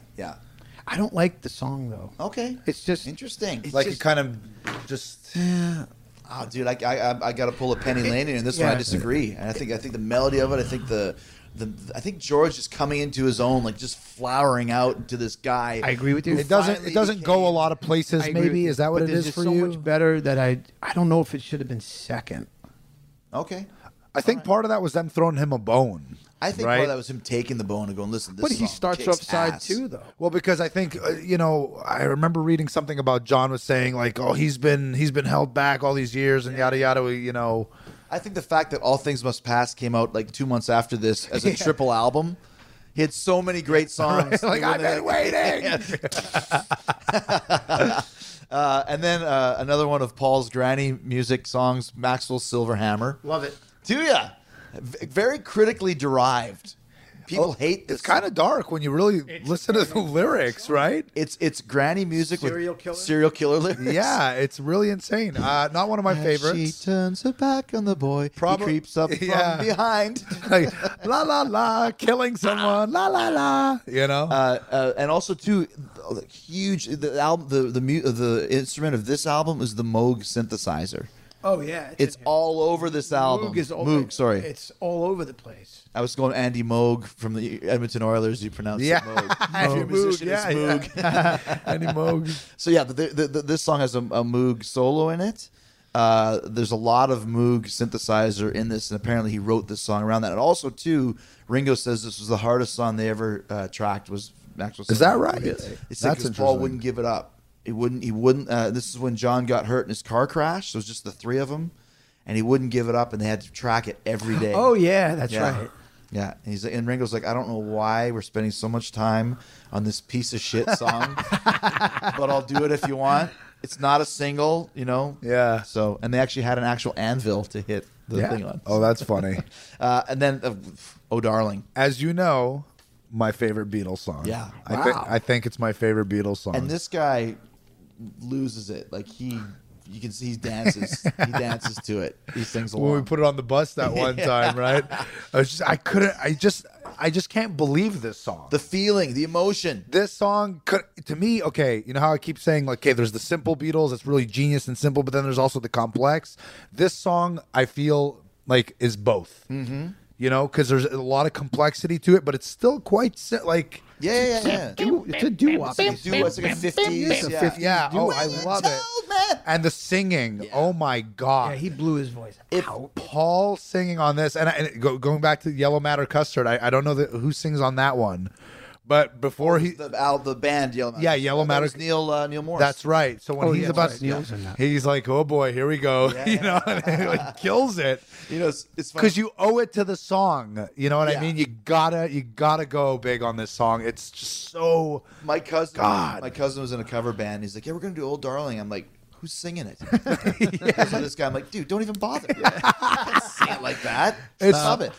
I don't like the song though. Okay. It's just Interesting. Like just- it kind of just. Oh, dude, I got to pull a Penny Lane in, and this one Yeah. I disagree. And I think the melody of it. I think I think George is coming into his own, like just flowering out into this guy. I agree with you. It doesn't go a lot of places. I agree Maybe with is that what but it there's is just for you? So much better that I don't know if it should have been second. Okay. I think part of that was them throwing him a bone. I think right? part of that was him taking the bone and going, listen, this But he song starts kicks off side ass. 2 though. Well, because I think I remember reading something about John was saying like, oh, he's been held back all these years and yada yada. I think the fact that All Things Must Pass came out like 2 months after this as a triple album. He had so many great songs. Like, I've been waiting. And then another one of Paul's granny music songs, Maxwell's Silver Hammer. Love it. Do ya? Very critically derived. People hate this. It's kind of dark when you really listen to the lyrics, right? It's granny music Serial with killer? serial killer lyrics. Yeah, it's really insane. Not one of my She favorites. turns her back on the boy. He creeps up Yeah. from behind. Like, la la la, killing someone, la la la. And also too, huge. The album, the instrument of this album is the Moog synthesizer. Oh yeah. It's all over this album. Moog, sorry. It's all over the place. I was going Andy Moog from the Edmonton Oilers. You pronounce Yeah. it Moog. If you're a Moog, musician, yeah, it's Moog. Andy Moog. So yeah, this song has a Moog solo in it. There's a lot of Moog synthesizer in this, and apparently he wrote this song around that. And also too, Ringo says this was the hardest song they ever tracked. Was Maxwell. Is that right? It's That's because Paul interesting. wouldn't give it up. He wouldn't. This is when John got hurt in his car crash. So it was just the 3 of them. and he wouldn't give it up, and they had to track it every day. Oh yeah, that's right. Yeah, and Ringo's like, I don't know why we're spending so much time on this piece of shit song, but I'll do it if you want. It's not a single, Yeah. So, and they actually had an actual anvil to hit the thing on. Oh, that's funny. And then, Oh Darling. As you know, my favorite Beatles song. Yeah. I think it's my favorite Beatles song. And this guy loses it. Like you can see he dances. He dances to it. He sings along. When we put it on the bus that one time, right? I just can't believe this song. The feeling, the emotion. This song to me, okay, you know how I keep saying, like, okay, there's the simple Beatles, it's really genius and simple, but then there's also the complex. This song, I feel like, is both. Mm-hmm. Because there's a lot of complexity to it, but it's still quite like. Yeah. It's a doo-wop. It's like a 50s. Yeah. Oh, I love it. And the singing. Oh my God. Yeah, he blew his voice out. Paul singing on this, and going back to Yellow Matter Custard, I don't know who sings on that one. But before the band Yellow Matter. Yeah, Yellow Matter. That was Neil Morris. That's right. So when he's about, Neil's in that. he's like, "Oh boy, here we go," and he like kills it. It's because you owe it to the song. You know what I mean? You gotta go big on this song. It's just so. My cousin was in a cover band. He's like, "Yeah, we're gonna do Old Darling." I'm like, who's singing it? So this guy, I'm like, dude, don't even bother. You can't sing it like that. Stop it.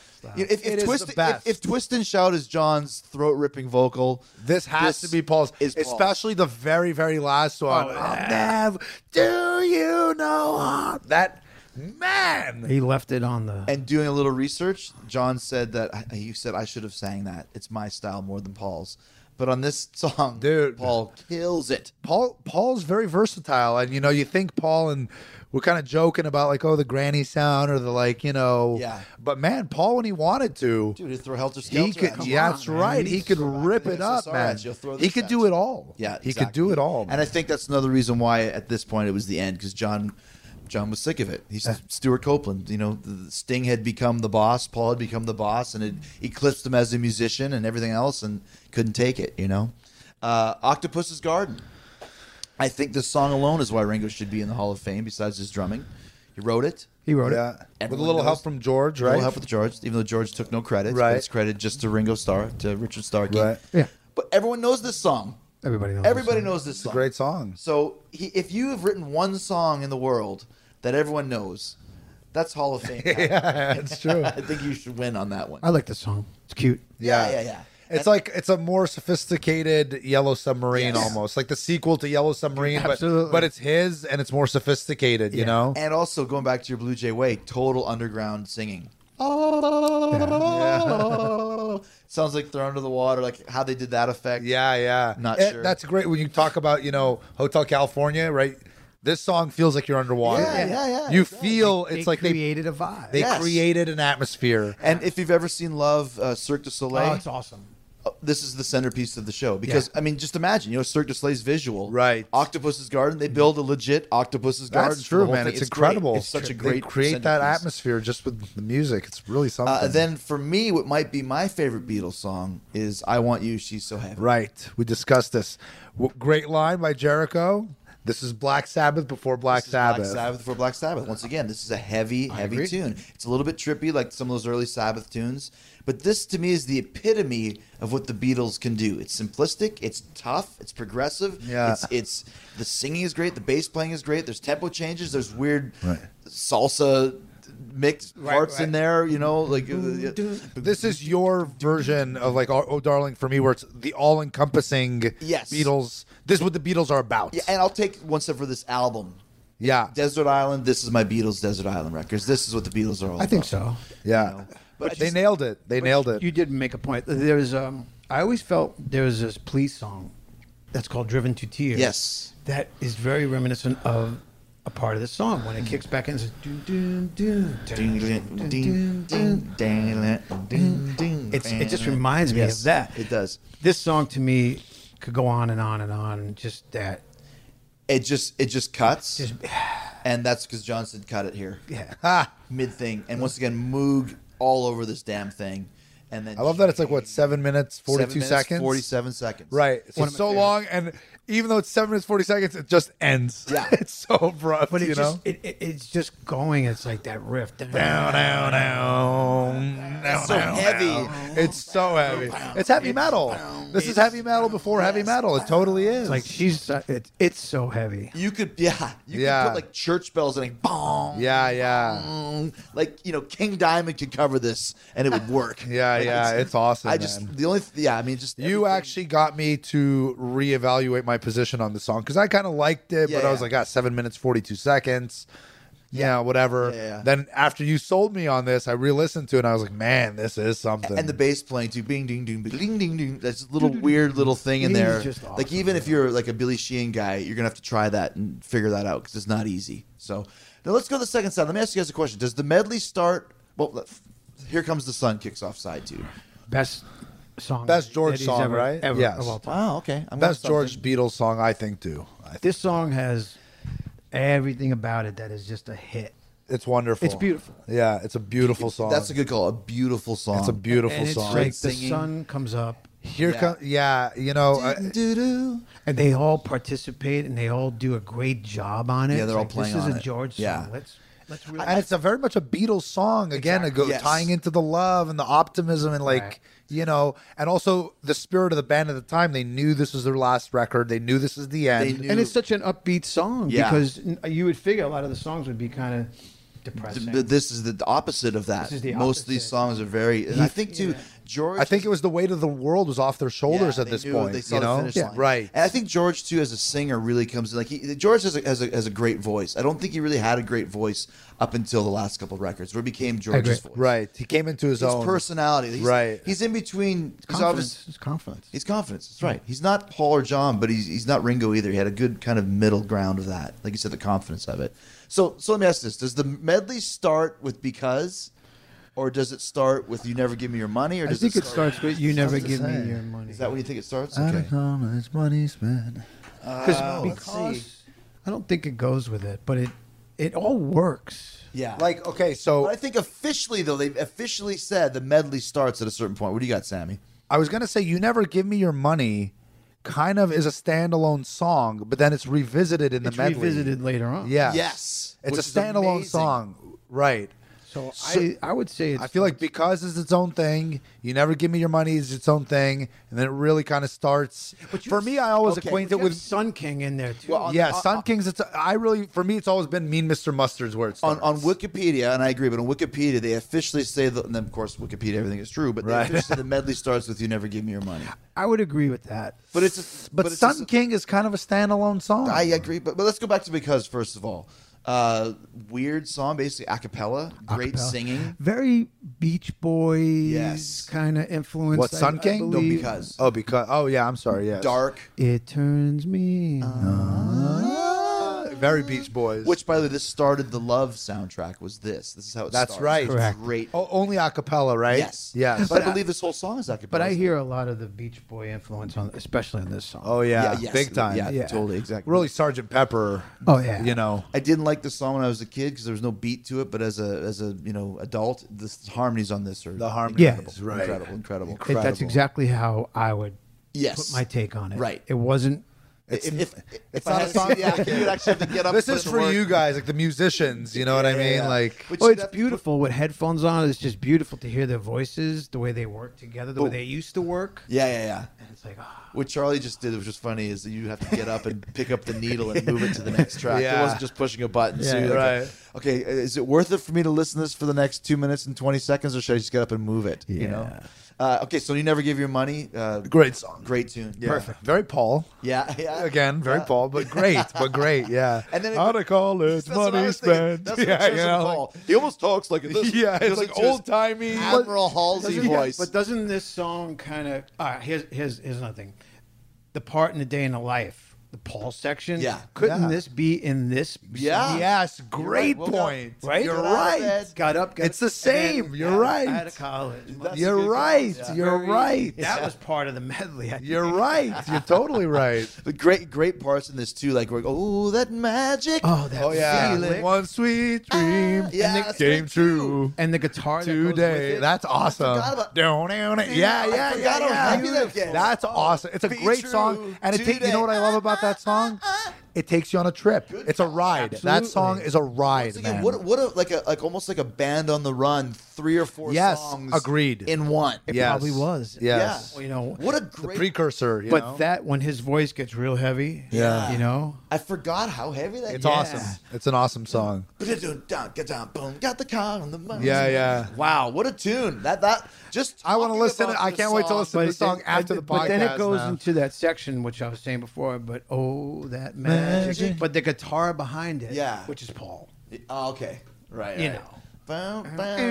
If Twist and Shout is John's throat-ripping vocal, this has to be Paul's. Especially the very, very last one. Never do you know that. Man, he left it on the. And doing a little research, John said that he said I should have sang that. It's my style more than Paul's. But on this song, dude, Paul kills it. Paul's very versatile, and you think Paul, and we're kind of joking about like, oh, the granny sound or the Yeah. But man, Paul, when he wanted to, dude, he'd throw Helter Skelter. He could. That's right. He could rip it up, man. He could do it all. Yeah, he could do it all. And I think that's another reason why at this point it was the end, because John was sick of it. He's Stuart Copeland. The Sting had become the boss. Paul had become the boss, and it eclipsed him as a musician and everything else, and couldn't take it. Octopus's Garden. I think this song alone is why Ringo should be in the Hall of Fame. Besides his drumming, he wrote it. Yeah, with a little help from George, right? A little help with George, even though George took no credit. Right, but it's credit just to Ringo Starr, to Richard Starkey. Right. Yeah. But everyone knows this song. Everybody knows this song. It's a great song. So if you have written one song in the world that everyone knows, that's Hall of Fame. Yeah, it's true. I think you should win on that one. I like the song. It's cute. Yeah. It's a more sophisticated Yellow Submarine, almost like the sequel to Yellow Submarine, but it's his and it's more sophisticated, you know. And also going back to your Blue Jay Way, total underground singing. Sounds like they're under the water, like how they did that effect. Yeah. Not sure. That's great when you talk about Hotel California, right? This song feels like you're underwater. Yeah. You feel they it's like created a vibe. They created an atmosphere. And if you've ever seen Love, Cirque du Soleil, it's awesome. This is the centerpiece of the show because I mean, just imagine, Cirque du Soleil's visual, right? Octopus's Garden. They build a legit Octopus's Garden. That's true, man. It's incredible. Great. It's such a great. They create that atmosphere just with the music. It's really something. Then for me, what might be my favorite Beatles song is "I Want You, She's So Heavy." Right. We discussed this. Great line by Jericho. This is Black Sabbath before Black Sabbath. Black Sabbath before Black Sabbath. Once again, this is a heavy tune. It's a little bit trippy, like some of those early Sabbath tunes. But this, to me, is the epitome of what the Beatles can do. It's simplistic. It's tough. It's progressive. Yeah. It's the singing is great. The bass playing is great. There's tempo changes. There's weird salsa mixed parts in there. This is your version of like "Oh Darling" for me, where it's the all-encompassing Beatles. This is what the Beatles are about. Yeah, and I'll take one step for this album. Yeah, Desert Island. This is my Beatles Desert Island records. This is what the Beatles are all about. I think so. Yeah, but they nailed it. They nailed it. You did make a point. There's I always felt there was this Police song that's called "Driven to Tears." Yes, that is very reminiscent of a part of the song when it kicks back in. It just reminds me of that. It does. This song to me could go on and on and on, and just that. It just cuts, and that's because Johnson cut it here. Yeah, mid thing, and once again, Moog all over this damn thing. And then I love that it's like 7 minutes 42 seconds, 47 seconds. Right, it's so long, and even though it's 7 minutes 40 seconds, it just ends. Yeah. It's so abrupt. But you know, it's just going. It's like that riff. down, It's so heavy. It's so heavy. It's heavy metal. This is heavy metal before heavy metal. It totally is. It's like it's so heavy. You could could put like church bells and like bong. Yeah. Like King Diamond could cover this and it would work. Yeah. It's awesome. You actually got me to reevaluate my position on the song because I kind of liked it, but I was like, 7 minutes 42 seconds. Yeah, whatever. Yeah. Then after you sold me on this, I re-listened to it and I was like, man, this is something. And the bass playing too, bing, ding, ding, ding, ding, ding. That's a little weird little thing in there. Just awesome, like even if you're like a Billy Sheehan guy, you're gonna have to try that and figure that out because it's not easy. So now let's go to the second side. Let me ask you guys a question. Does the medley start? Well, Here Comes the Sun kicks off side 2. Best song. Best George that he's song, ever, right? Ever Yes. of all time. Wow. Okay. Best George Beatles song, I think, too. This song has everything about it that is just a hit. It's wonderful. It's beautiful. Yeah, it's a beautiful song. That's a good call. A beautiful song. It's a beautiful and it's song. like the sun comes up. Here comes, and they all participate and they all do a great job on it. Yeah, they're all Like, playing This on is a it. George Yeah. song. Let's really. and it's a very much a Beatles song again. Exactly. It goes tying into the love and the optimism and Right. and also the spirit of the band at the time. They knew this was their last record. They knew this is the end. And it's such an upbeat song Yeah. because you would figure a lot of the songs would be kind of depressing. This is the opposite of that. This is the Most of these opposite. songs are very. And I think too, George. I think it was the weight of the world was off their shoulders at they this knew point. They saw the finish line. Right. And I think George too, as a singer, really comes in. Like George has a great voice. I don't think he really had a great voice up until the last couple of records, where it became George's voice. Right. He came into his own personality. Right. He's in between. Confidence. It's confidence. He's confidence. That's right. He's not Paul or John, but he's not Ringo either. He had a good kind of middle ground of that. Like you said, the confidence of it. So let me ask this: does the medley start with "Because"? Or does it start with "You Never Give Me Your Money"? Or I does think it start starts with "You Never Give Me Your Money." Is that when you think it starts? I Okay. don't know how much money spent. Because I don't think it goes with it, but it all works. Yeah. Like, okay, so But I think officially, though, they've officially said the medley starts at a certain point. What do you got, Sammy? I was gonna say "You Never Give Me Your Money" kind of is a standalone song, but then it's revisited in the It's medley. revisited later on. Yeah. Yes. It's Which a is standalone amazing. song. Right. So So- I would say it's I feel like "Because" is its own thing. "You Never Give Me Your Money" is its own thing, and then it really kind of starts. For me, I always acquaint it with Sun King in there too. Sun Kings. For me, it's always been "Mean Mr. Mustard's" where it starts. On Wikipedia, and I agree, but on Wikipedia, they officially say that, and then, of course, Wikipedia, everything is true, but they Right. officially say the medley starts with "You Never Give Me Your Money." I would agree with that. But it's but it's Sun King is kind of a standalone song. I agree, but let's go back to "Because" first of all. Weird song, basically a cappella, great Acapella. singing. Very Beach Boys Yes. kind of influence. What, Sun King? No, believe. Because because. Oh yeah, I'm sorry. Yes. dark. It turns me Very Beach Boys. Which, by the way, this started the Love soundtrack. Was this? This is how it That's starts. right. It's Correct. Great. Only a cappella, right? Yes. Yes. But I believe this whole song is a cappella. But I hear a lot of the Beach Boy influence on, especially on this song. Oh yeah, Yeah, yes. big time. Yeah, Yeah. totally, exactly. Really, Sgt. Pepper. Oh, yeah. You know. I didn't like this song when I was a kid because there was no beat to it. But as a adult, the harmonies on this are The harmonies, Yeah. right. incredible. That's exactly how I would Yes. put my take on it. Right. It wasn't. If not I a had song- to, yeah, you would actually have to get up. This and is put for it to you work. guys, like the musicians. You know what I mean? Yeah. Like, But Oh, you it's have- beautiful with headphones on. It's just beautiful to hear their voices, the way they work together, the way they used to work. Yeah. And it's like, What Charlie just did, which was funny, is that you have to get up and pick up the needle and move it to the next track. Yeah. It wasn't just pushing a button. So Yeah, you're like, right. okay, is it worth it for me to listen to this for the next 2 minutes and 20 seconds, or should I just get up and move it? You know. Okay, so "You Never Give Your Money." great song. Great tune. Yeah. Perfect. Very Paul. Yeah. Again, very Yeah. Paul, but great. Yeah. And then how to call it That's what I money was thinking. spent. That's what Yeah, Joseph you know, Paul. He almost talks like this. Yeah, it's Goes like into his old-timey. Admiral Halsey voice. But doesn't this song kind of? Here's another thing. The part in the day in the life the Paul section. Yeah. Couldn't Yeah. this be in this? Yeah. Yes, great Well, point. right? You're Get out of right. bed. Got up. It's the same. You're Out right. of college. You're right. You're right. That was part of the medley. I You're think. right. You're totally right. But great parts in this too. Like, we're oh, that magic. Oh, that Oh yeah, feeling. one sweet dream yeah, came true And the guitar that goes with today. it. That's awesome. forgot about- Yeah, I forgot how happy that gets. That's awesome. It's a Be great true song, and it today. you know what I love about that song? It takes you on a trip. It's a ride. That Absolutely. song is a ride, Again, man. what a like almost like a band on the run, 3 or 4 Yes, songs agreed. in one. It Yes. probably was. Yes. Well, you know, What a The great precursor, you but know? that when his voice gets real heavy, Yeah. you know, I forgot how heavy that It's is. awesome. It's an awesome song. Get down, boom, got the car on the money. Yeah, yeah. Wow, what a tune. That just I want to talking listen. about I this can't wait to song- listen to the song after the podcast. But then it goes now. into that section which I was saying before. But oh, that magic! But the guitar behind it, Yeah. which is Paul. Oh, okay. Right. You right. know. Boom,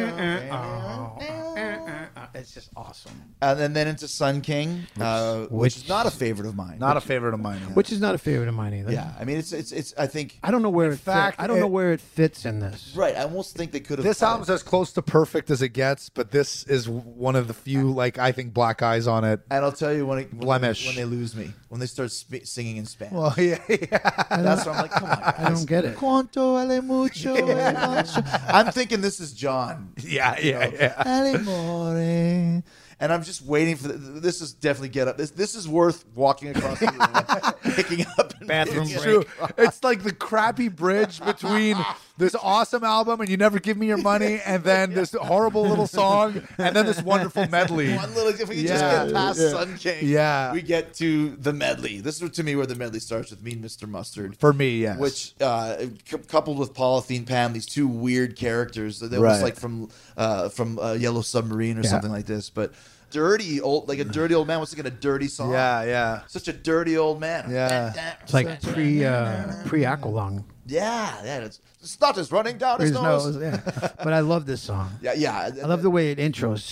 It's just awesome. And then into Sun King, which is not a favorite of mine. Not a favorite of mine. Which is not a favorite of mine either. Yeah, I mean it's. I think I don't know where fact, I don't know it- where it fits in this. right. I almost think they could have. This album's as close to perfect as it gets, but this is one of the few, like, I think, black eyes on it. And I'll tell you when Blemish. when they lose me, when they start singing in Spanish. Well, yeah. That's where I'm like, come on, guys. I don't get it. Cuánto vale mucho el macho. I'm thinking this is John. Yeah, yeah. Ale more. And I'm just waiting for this. Is definitely Get Up. This is worth walking across the room, picking up. And Bathroom picking break. up. True. It's like the crappy bridge between this awesome album and You Never Give Me Your Money, and then this horrible little song, and then this wonderful medley. One little. If we can just Yeah, get past yeah. Sun King, Yeah. we get to the medley. This is to me where the medley starts with Mean Mr. Mustard. For me, yes. Which, coupled with Polythene Pam, these two weird characters that Right. was like from Yellow Submarine or something like this, but dirty old, like a dirty old man. What's like a dirty song? Yeah, yeah. Such a dirty old man. Yeah. It's like pre Aqualung. Yeah. It's snot is running down his His nose. nose, yeah. But I love this song. Yeah. I love the way it intros.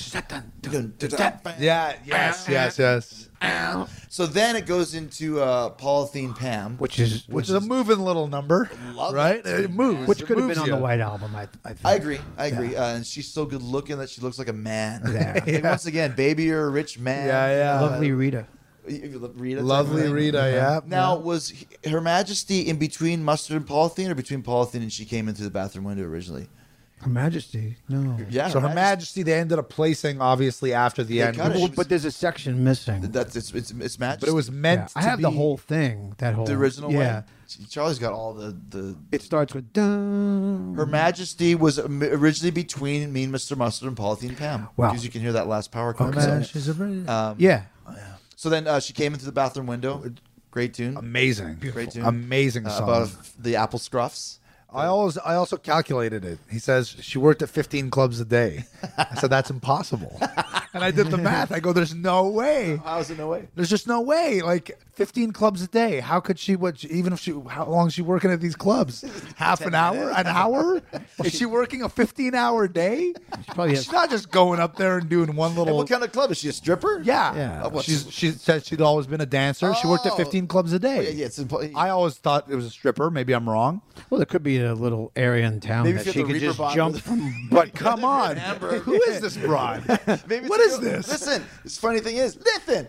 Yeah, yes. So then it goes into Polythene Pam, Which is a moving little number, right? It moves. which It could have moves been on you. the White Album. I think. I agree. And she's so good looking that she looks like a man. Yeah. Maybe once again, baby, you're a rich man. Yeah. Lovely Rita. Rita. Lovely Rita, yeah. Now, was Her Majesty in between Mustard and Polythene, or between Polythene and she came into the bathroom window originally? Her Majesty. No. Yeah. So Her Majesty, they ended up placing, obviously, after the end. cut it. Well, but there's a section missing. That's it's Majesty. But it was meant to I have be. the whole thing. That whole the original Yeah. one. Charlie's got all the. It starts with dun. Her Majesty was originally between Mean Mr. Mustard and Polythene Pam. Wow. Because you can hear that last power chord. She's a yeah. So then she came into the bathroom window. Great tune. Amazing. Great tune. Amazing song. About the apple scruffs. I also calculated it. He says she worked at 15 clubs a day. I said that's impossible. And I did the math. I go, there's no way. How is it no way? There's just no way. Like 15 clubs a day. How could she? How long is she working at these clubs? Half an hour? An hour? Is she working a 15-hour day? She's not just going up there and doing one little. And what kind of club is she? A stripper? Yeah. She said she'd always been a dancer. She worked at 15 clubs a day. Yeah, it's I always thought it was a stripper. Maybe I'm wrong. Well, there could be a little area in town Maybe that if she you have could the just Reaper jump bond from. But come on. Who is this broad? What is this? Listen, this funny thing is, listen.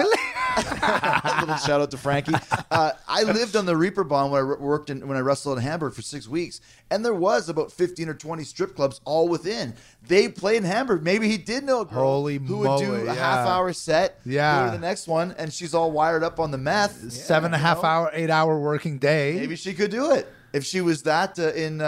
A little shout out to Frankie. I lived on the Reaper Bond when I wrestled in Hamburg for 6 weeks, and there was about 15 or 20 strip clubs all within. They played in Hamburg. Maybe he did know a girl Holy who would do moly, a yeah. half-hour set. Yeah. Go to the next one, and she's all wired up on the meth. 7.5 hour, 8 hour working day. Maybe she could do it if she was that in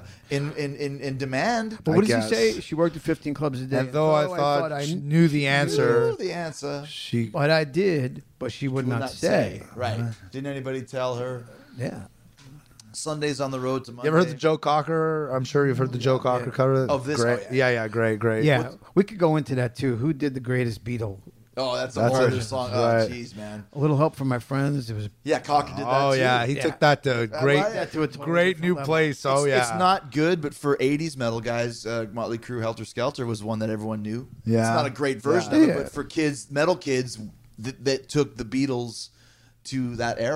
demand. But what I does guess. he say? She worked at 15 clubs a day. And though I thought I she knew the answer, Knew the answer. she But I did, but she would not say. Right. Didn't anybody tell her? Yeah. Sundays on the road to Monday. You ever heard the Joe Cocker? I'm sure you've heard the Joe Cocker cover. Of this? Great. Oh, yeah. Yeah, great. Yeah, we could go into that too. Who did the greatest Beatle? Oh, that's a That's whole it. other song. Right. Oh, jeez, man. A little help from my friends. It was Yeah, Cocker did that Oh too. yeah, he took that to great, right? to a totally great different new level. place. Oh yeah, It's not good, but for 80s metal guys, Motley Crue, Helter Skelter was one that everyone knew. Yeah. It's not a great version Yeah. of it, but for kids, metal kids that took the Beatles to that era. Yeah.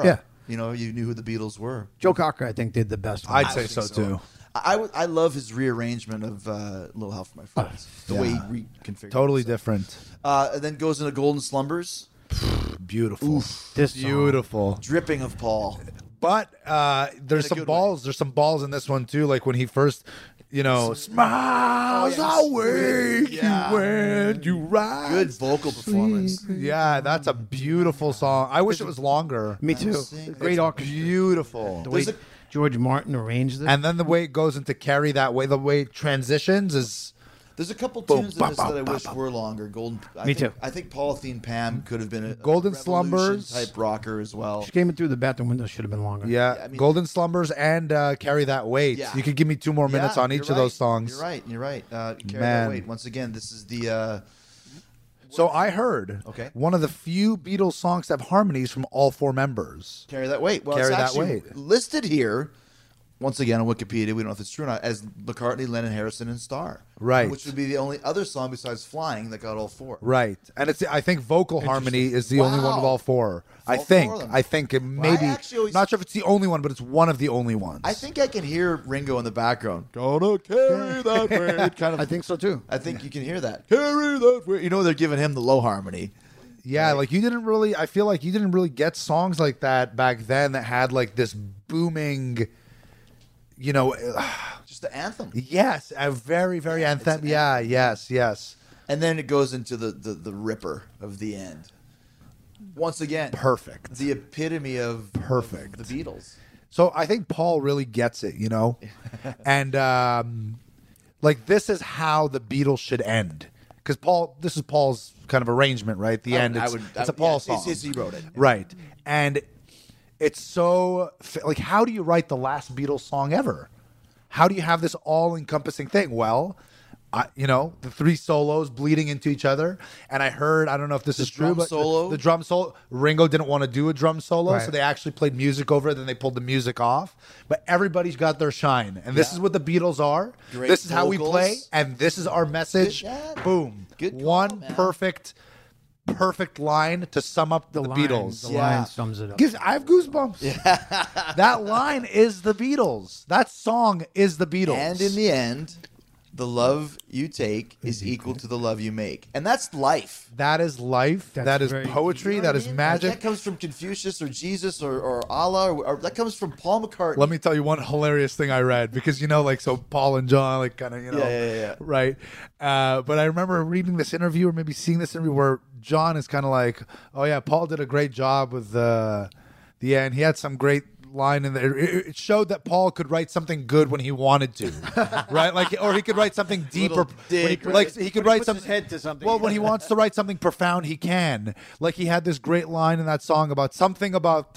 You know, you knew who the Beatles were. Joe Cocker, I think, did the best one. I'd say so too. I love his rearrangement of Little Help from My Friends. The way he reconfigured. Totally it. different. And then goes into Golden Slumbers. Beautiful. Oof. This Beautiful. Dripping of Paul. But there's some balls. There's some balls in this one too. Like when he first, smiles awake you when you rise. Good vocal performance. Yeah, that's a beautiful song. I wish it was longer. Me too. Great orchestra. Beautiful. The way George Martin arranged it. And then the way it goes into Carry That Way, the way it transitions is. There's a couple tunes in this that I wish were longer. Me too. I think Polythene Pam could have been a Golden Revolution Slumbers type rocker as well. She came in through the bathroom window. Should have been longer. Yeah, Golden Slumbers and Carry That Weight. Yeah. You could give me 2 more minutes on each of those songs. You're right. Carry Man. That Weight. Once again, this is the. So I heard one of the few Beatles songs to have harmonies from all 4 members. Carry That Weight. Well, Carry it's That actually Weight. listed here. Once again on Wikipedia, we don't know if it's true or not, as McCartney, Lennon, Harrison, and Starr. Right. Which would be the only other song besides Flying that got all 4. Right. And I think vocal harmony is the only one of all 4. I All think. 4 of them. I think it maybe. Not sure if it's the only one, but it's one of the only ones. I think I can hear Ringo in the background. Gonna carry that weight. Kind of. I think so too. I think you can hear that. Carry that weight. You know they're giving him the low harmony. Yeah, like you didn't really. I feel like you didn't really get songs like that back then that had like this booming. Just the anthem. Yes, a very, very anthem. Yeah, yes. And then it goes into the ripper of the end. Once again, perfect. The epitome of perfect of the Beatles. So I think Paul really gets it, and like this is how the Beatles should end, because this is Paul's kind of arrangement, right? The end, it's a Paul song. He wrote it, right? And it's so like, how do you write the last Beatles song ever? How do you have this all-encompassing thing? Well, the 3 solos bleeding into each other, and I heard, I don't know if this is true, but the drum solo, Ringo didn't want to do a drum solo, so they actually played music over it, then they pulled the music off. But everybody's got their shine, and this is what the Beatles are. Great this is how we vocals. play, and this is our message. Boom. Good call, One man. perfect line to sum up the Beatles. The line sums it up. I have goosebumps. Yeah. That line is the Beatles. That song is the Beatles. And in the end, the love you take is equal to the love you make. And that's life. That is life. That is poetry. That is magic. That comes from Confucius or Jesus or Allah. Or that comes from Paul McCartney. Let me tell you one hilarious thing I read, because so Paul and John Yeah. right. But I remember reading this interview, or maybe seeing this interview, where John is kind of like, oh yeah, Paul did a great job with the end. He had some great line in there. It showed that Paul could write something good when he wanted to, right? Like, or he could write something deeper. He could write his head to something. Well, when he wants to write something profound, he can. Like, he had this great line in that song about something about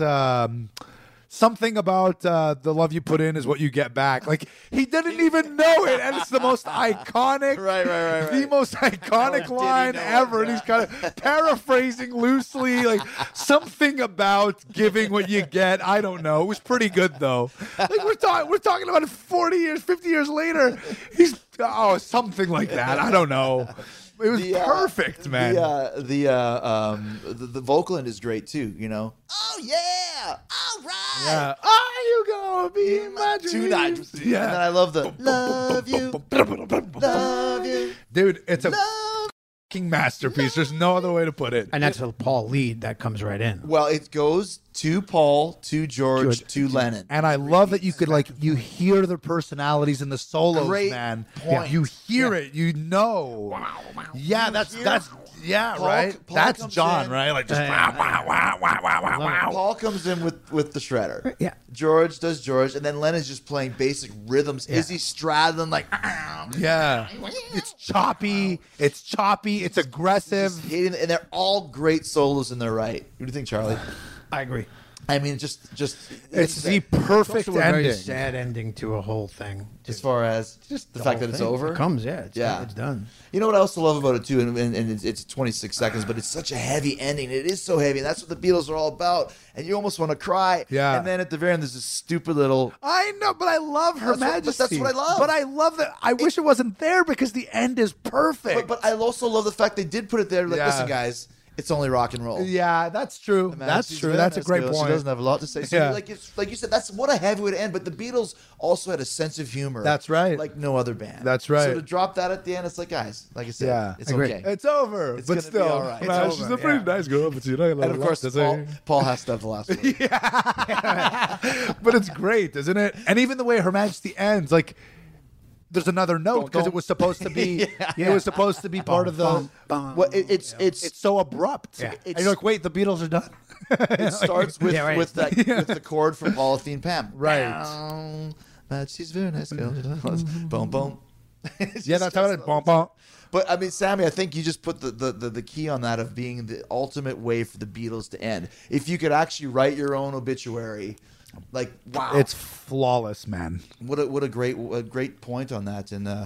the love you put in is what you get back. Like, he didn't even know it, and it's the most iconic, right. the most iconic line ever. And he's kind of paraphrasing loosely, like something about giving what you get. I don't know. It was pretty good though. Like, we're talking about 40 years, 50 years later. He's something like that. I don't know. It was perfect, man. The vocal end is great too. Oh yeah, all right. Yeah. Are you gonna be my dream? Yeah. And then I love the love you, dude. It's a fucking masterpiece. There's no other way to put it. And that's a Paul lead that comes right in. Well, it goes to Paul, to George, to Lennon. And I love that you could you hear their personalities in the solos, Great man. point. You hear it, Wow. Yeah, that's right. Paul that's comes John, in. right? Like just wow. Paul comes in with the shredder. Yeah. George does George, and then Lennon's just playing basic rhythms. Yeah. Izzy straddling like. Yeah. It's choppy. It's aggressive. Hitting, and they're all great solos in their right. What do you think, Charlie? I agree. I mean, just it's the perfect also a very ending. sad ending to a whole thing. As far as Just the the fact whole that it's thing. over. It comes, it's done. You know what I also love about it too, and it's 26 seconds, but it's such a heavy ending. It is so heavy, and that's what the Beatles are all about. And you almost want to cry. Yeah. And then at the very end, there's this stupid little. I know, but I love Her Majesty. That's what I love. But I love that. I wish it wasn't there because the end is perfect. But I also love the fact they did put it there. Like, Yeah. listen, guys, it's only rock and roll. Yeah, that's true. That's true. That's a great point. She doesn't have a lot to say. So Yeah. like you said, that's what a heavy way to end. But the Beatles also had a sense of humor. That's right. Like no other band. That's right. So to drop that at the end, it's like, guys, like I said, Yeah. it's Agree. okay. It's over, It's but gonna be still, all right. She's a pretty nice girl, but you know, And of course, Paul has to have the last word. But it's great, isn't it? And even the way Her Majesty ends, like there's another note because it was supposed to be. It was supposed to be part of the. Well, it's so abrupt. Yeah. And you're like, wait, the Beatles are done. It starts with Yeah, right. with the chord from Polythene Pam. Right. Down, Majesty's very nice girl. Boom, boom. Yeah, that's how it is. Bum, bum. But I mean, Sammy, I think you just put the key on that of being the ultimate way for the Beatles to end. If you could actually write your own obituary, like wow, It's flawless, man. what a great point on that.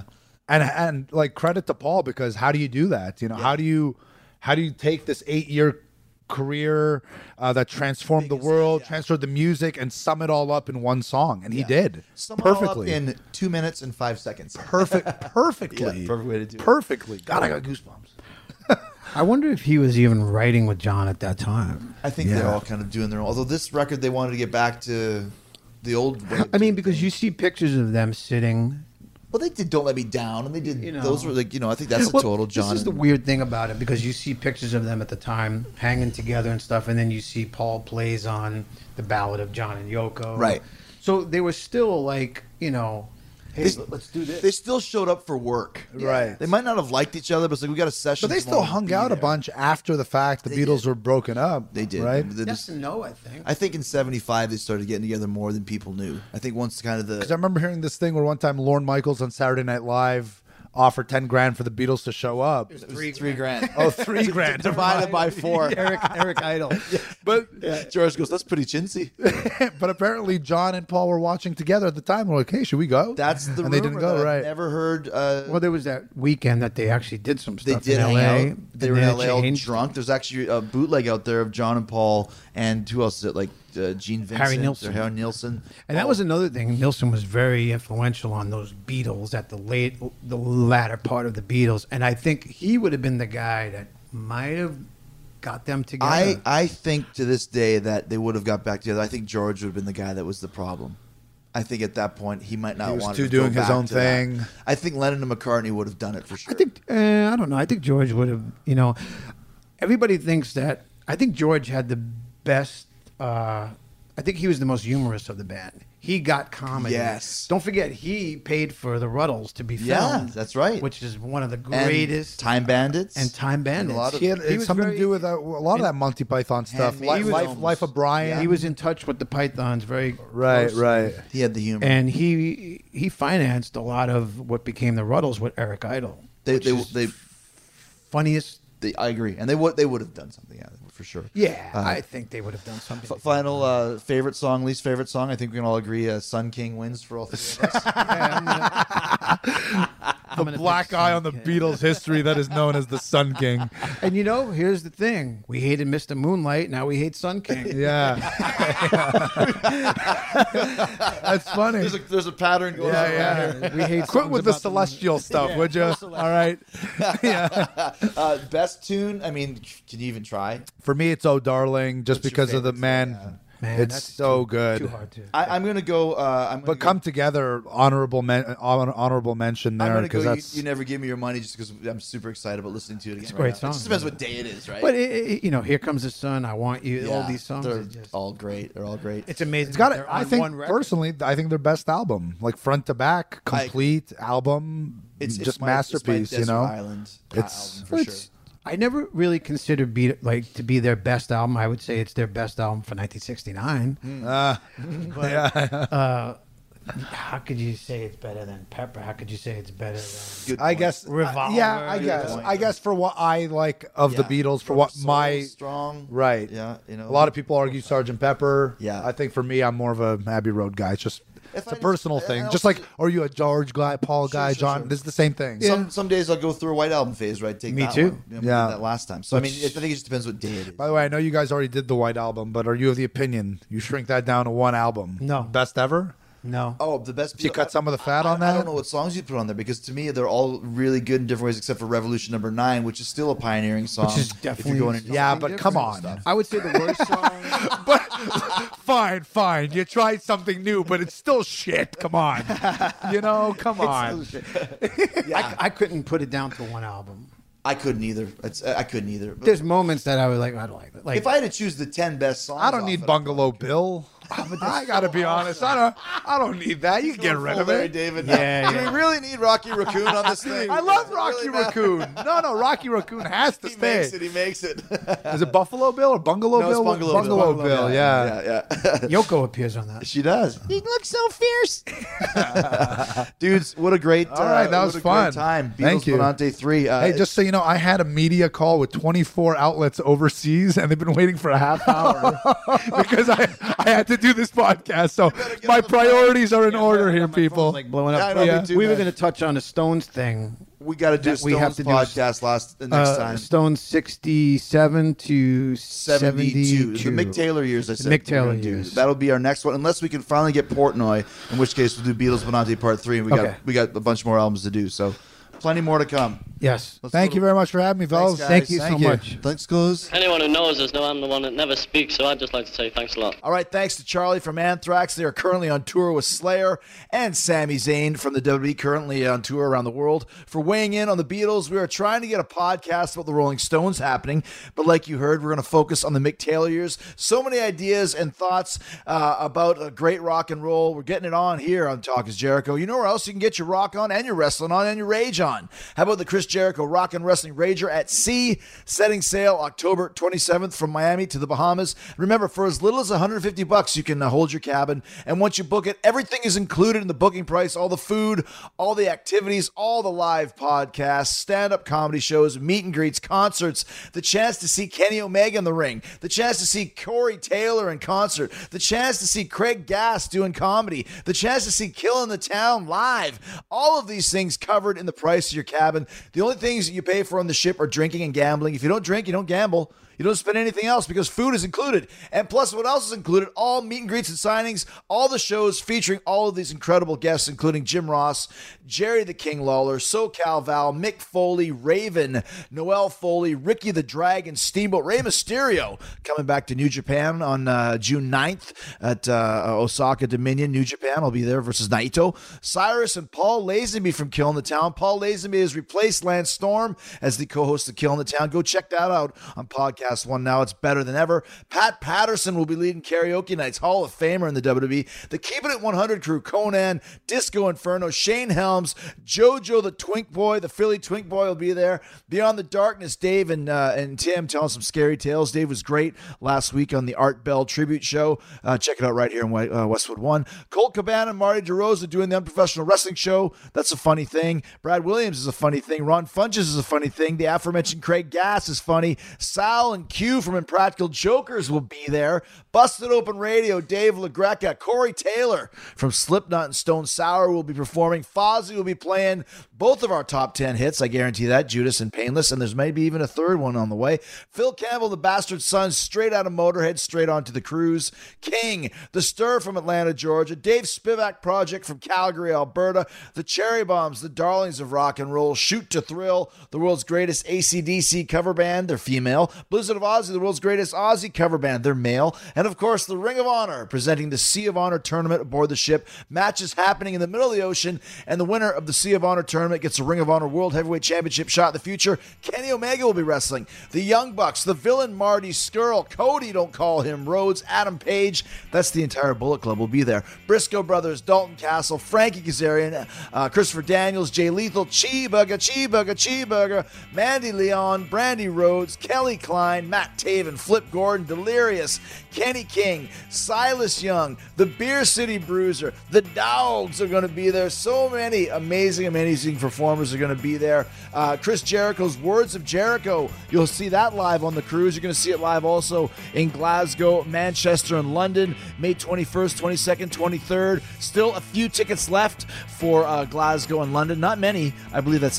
And like credit to Paul, because how do you do that? You know, how do you take this 8-year career that transformed the world, transferred the music, and sum it all up in one song? And he did Sum it all up perfectly. in 2 minutes and 5 seconds. Perfectly. Yeah, perfect way to do it. Perfectly. God, I got goosebumps. I wonder if he was even writing with John at that time. I think they're all kind of doing their own. Although this record, they wanted to get back to the old way. I mean, because you see pictures of them sitting. Well, they did "Don't Let Me Down," and they did. You know. Those were like, I think that's a Well, total John. This is the and- weird thing about it, because you see pictures of them at the time hanging together and stuff, and then you see Paul plays on the Ballad of John and Yoko. Right. So they were still like, hey, They- let's do this. They still showed up for work. Right. They might not have liked each other, but it's like, we got a session. But they still tomorrow, hung be out a there. bunch after the fact. The They Beatles did. were broken up. They did. Right? They Yes just- and no, I think. I think in '75 they started getting together more than people knew. I think once kind of Because I the remember hearing this thing where one time Lorne Michaels on Saturday Night Live offered $10,000 for the Beatles to show up. $3 grand. Oh, $3,000 divided by 4. Eric Idle. But George goes, "That's pretty chintzy." but apparently John and Paul were watching together at the time. We're like, hey, should we go? That's the and they rumor didn't go. that Right. I've never heard. Well, there was that weekend that they actually did some They stuff did in hang L.A. out. They were in LA all drunk. There's actually a bootleg out there of John and Paul, and who else is it? Like Gene Vincent, Harry Nilsson. or Harry Nilsson. And that was another thing. Nilsson was very influential on those Beatles at the latter part of the Beatles, and I think he would have been the guy that might have got them together. I think to this day that they would have got back together. I think George would have been the guy that was the problem. I think at that point he might not He was want too to doing go his back own to that. thing. I think Lennon and McCartney would have done it for sure. I think I don't know. I think George would have. Everybody thinks that. I think George had the best. I think he was the most humorous of the band. He got comedy. Yes. Don't forget, he paid for the Ruddles to be filmed. Yeah, that's right. Which is one of the And greatest. Time Bandits. And Time Bandits. And a lot of- He had He was something very- to do with a lot of that Monty Python stuff. Handmade films. Life of Brian. He was in touch with the Pythons very Right, closely. right. He had the humor. And he financed a lot of what became the Ruddles with Eric Idle. They Funniest. I agree, and they would have done something out of it for sure. Yeah, I think they would have done something. Final favorite song, least favorite song. I think we can all agree. Sun King wins for all three of us. The black eye on the Beatles history that is known as the Sun King. And here's the thing: we hated Mr. Moonlight, now we hate Sun King. Yeah, that's funny. There's a pattern going on. Yeah. We hate. Quit songs with the about celestial stuff, would you? All right. Yeah. Best tune. I mean, can you even try? For me, it's "Oh Darling," just What's your because of the favorite man. Man, It's that's so too good. hard to. I'm gonna go. But Come Together, honorable mention I'm there gonna because go. that's You Never Give Me Your Money, just because I'm super excited about listening to it again. It's a great now. song. It just depends what day it is, right? But Here Comes the Sun, I Want You. All Yeah, these songs, they're are just, all great. They're all great. it's amazing. it's got that it. they're I on think one record. personally, I think their best album, like front to back, complete album, It's just my masterpiece. Desert You know, Island It's- album for sure. I never really considered to be their best album. I would say it's their best album for 1969. But how could you say it's better than Pepper? How could you say it's better than I guess Revolver? Yeah, I guess. point. I guess for what I like of the Yeah. Beatles, for From what Soul, my strong. right. Yeah, A lot of people argue Sgt. Pepper. Yeah. I think for me, I'm more of a Abbey Road guy. It's just it's a personal thing. I Just also- like, are you a George guy, Paul guy, sure, John? sure. This is the same thing. Some days I'll go through a White Album phase, right? Take Me that too. one. We Yeah. did that last time. So I mean, I think it just depends what day it is. By the way, I know you guys already did the White Album, but are you of the opinion you shrink that down to one album? No. Best ever? No. Oh, the best. You cut some of the fat on I that? don't know what songs you put on there because to me they're all really good in different ways, except for Revolution Number 9, which is still a pioneering song. Which is if you're definitely going into Yeah, something but come different on. and stuff. I would say the worst song. But fine. You tried something new, but it's still shit. Come on. Come on. I couldn't put it down to one album. I couldn't either. I couldn't either. But There's moments that I was like, I don't like that. Like, if I had to choose the 10 best songs, I don't off need it, Bungalow Bill. I gotta be honest. I don't need that. You can get rid of Larry it. David. Yeah, Do we really need Rocky Raccoon on this thing? I love Does it Rocky really matter? Raccoon. No, Rocky Raccoon has to He stay. makes it. Is it Buffalo Bill or Bungalow No, it's Bill? Bungalow Bill. Bill. Yeah. Yeah. Yoko appears on that. She does. He looks so fierce. Dudes, what a great All right, that what was a fun. Great time. Thank Beatles you. Bonante 3. Hey, just so you know, I had a media call with 24 outlets overseas, and they've been waiting for a half hour because I had to do this podcast. So my priorities are in order here, people. Like blowing up. Yeah, I know, me too, we were man. going to touch on the Stones thing. we got to do a that we have Stones to do podcast next time. Stones 67 to 72. The Mick Taylor years, I said. Mick we're Taylor gonna do. years. That'll be our next one, unless we can finally get Portnoy, in which case we'll do Beatles Bonante Part 3, and Okay. we got a bunch more albums to do, so plenty more to come. Yes. Thank you very much for having me, fellas. Thank you so much. Thanks, guys. Anyone who knows us know I'm the one that never speaks, so I'd just like to say thanks a lot. All right, thanks to Charlie from Anthrax. They are currently on tour with Slayer, and Sami Zayn from the WWE, currently on tour around the world, for weighing in on the Beatles. We are trying to get a podcast about the Rolling Stones happening, but like you heard, we're going to focus on the Mick Taylor years. So many ideas and thoughts about great rock and roll. We're getting it on here on Talk is Jericho. You know where else you can get your rock on and your wrestling on and your rage on? How about the Chris Jericho Rock and Wrestling Rager at Sea, setting sail October 27th from Miami to the Bahamas. Remember, for as little as $150, you can hold your cabin, and once you book it, everything is included in the booking price, all the food, all the activities, all the live podcasts, stand-up comedy shows, meet and greets, concerts, the chance to see Kenny Omega in the ring, the chance to see Corey Taylor in concert, the chance to see Craig Gass doing comedy, the chance to see Killin' the Town live. All of these things covered in the price of your cabin. The only things that you pay for on the ship are drinking and gambling. If you don't drink, you don't gamble. You don't spend anything else because food is included. And plus, what else is included? All meet and greets and signings, all the shows featuring all of these incredible guests, including Jim Ross, Jerry the King Lawler, SoCal Val, Mick Foley, Raven, Noel Foley, Ricky the Dragon, Steamboat, Rey Mysterio, coming back to New Japan on June 9th at Osaka Dominion, New Japan. I'll be there versus Naito. Cyrus and Paul Lazenby from Killin' the Town. Paul Lazenby has replaced Lance Storm as the co-host of Killin' the Town. Go check that out on Podcast One now. It's better than ever. Pat Patterson will be leading Karaoke Nights, Hall of Famer in the WWE. The Keeping It 100 crew, Conan, Disco Inferno, Shane Helms, JoJo the Twink Boy, the Philly Twink Boy will be there. Beyond the Darkness, Dave and Tim telling some scary tales. Dave was great last week on the Art Bell tribute show. Check it out right here in Westwood One. Colt Cabana and Marty DeRosa doing the Unprofessional Wrestling Show. That's a funny thing. Brad Williams is a funny thing. Ron Funches is a funny thing. The aforementioned Craig Gass is funny. Sal and Q from Impractical Jokers will be there. Busted Open Radio, Dave LaGreca, Corey Taylor from Slipknot and Stone Sour will be performing. Fozzy will be playing both of our top 10 hits, I guarantee that, Judas and Painless, and there's maybe even a third one on the way. Phil Campbell, the Bastard Sons, straight out of Motorhead, straight onto the cruise. King, The Stir from Atlanta, Georgia. Dave Spivak Project from Calgary, Alberta. The Cherry Bombs, the darlings of rock and roll. Shoot to Thrill, the world's greatest AC/DC cover band, they're female. Blizzard of Ozzy, the world's greatest Ozzy cover band, they're male. And of course, the Ring of Honor, presenting the Sea of Honor tournament aboard the ship. Matches happening in the middle of the ocean, and the winner of the Sea of Honor tournament gets a Ring of Honor World Heavyweight Championship shot in the future. Kenny Omega will be wrestling. The Young Bucks, the Villain Marty Skrull, Cody, don't call him Rhodes, Adam Page, that's the entire Bullet Club will be there. Briscoe Brothers, Dalton Castle, Frankie Kazarian, Christopher Daniels, Jay Lethal, Cheeseburger, Mandy Leon, Brandy Rhodes, Kelly Klein, Matt Taven, Flip Gordon, Delirious, Kenny King, Silas Young, the Beer City Bruiser, the Dogs are going to be there. So many amazing performers are going to be there. Chris Jericho's Words of Jericho, you'll see that live on the cruise. You're going to see it live also in Glasgow, Manchester, and London, May 21st, 22nd, 23rd. Still a few tickets left for Glasgow and London. Not many. I believe that's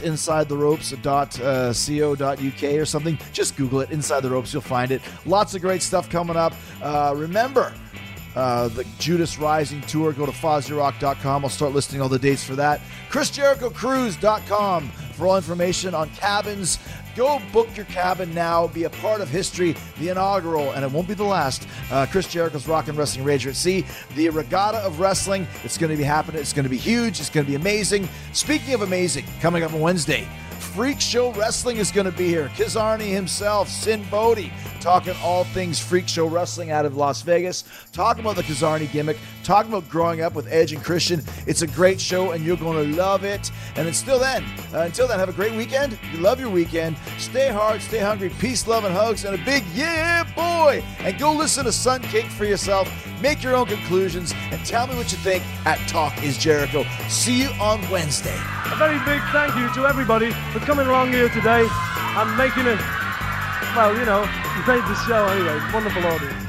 insidetheropes.co.uk or something. Just Google it, Inside the Ropes, you'll find it. Lots of great stuff coming up. Remember, the Judas Rising Tour. Go to FozzyRock.com. I'll start listing all the dates for that. ChrisJerichoCruise.com for all information on cabins. Go book your cabin now. Be a part of history, the inaugural, and it won't be the last, Chris Jericho's Rock and Wrestling Rager at Sea, the Regatta of Wrestling. It's going to be happening. It's going to be huge. It's going to be amazing. Speaking of amazing, coming up on Wednesday, Freak Show Wrestling is going to be here. Kizarny himself, Sin Bodhi, talking all things Freak Show Wrestling out of Las Vegas, talking about the Kizarny gimmick, talking about growing up with Edge and Christian. It's a great show, and you're going to love it. And until then, have a great weekend. You love your weekend. Stay hard, stay hungry. Peace, love, and hugs, and a big yeah, boy. And go listen to Sun King for yourself. Make your own conclusions, and tell me what you think at Talk is Jericho. See you on Wednesday. A very big thank you to everybody for coming along here today and making it, well, you know, you made the show anyway. Wonderful audience.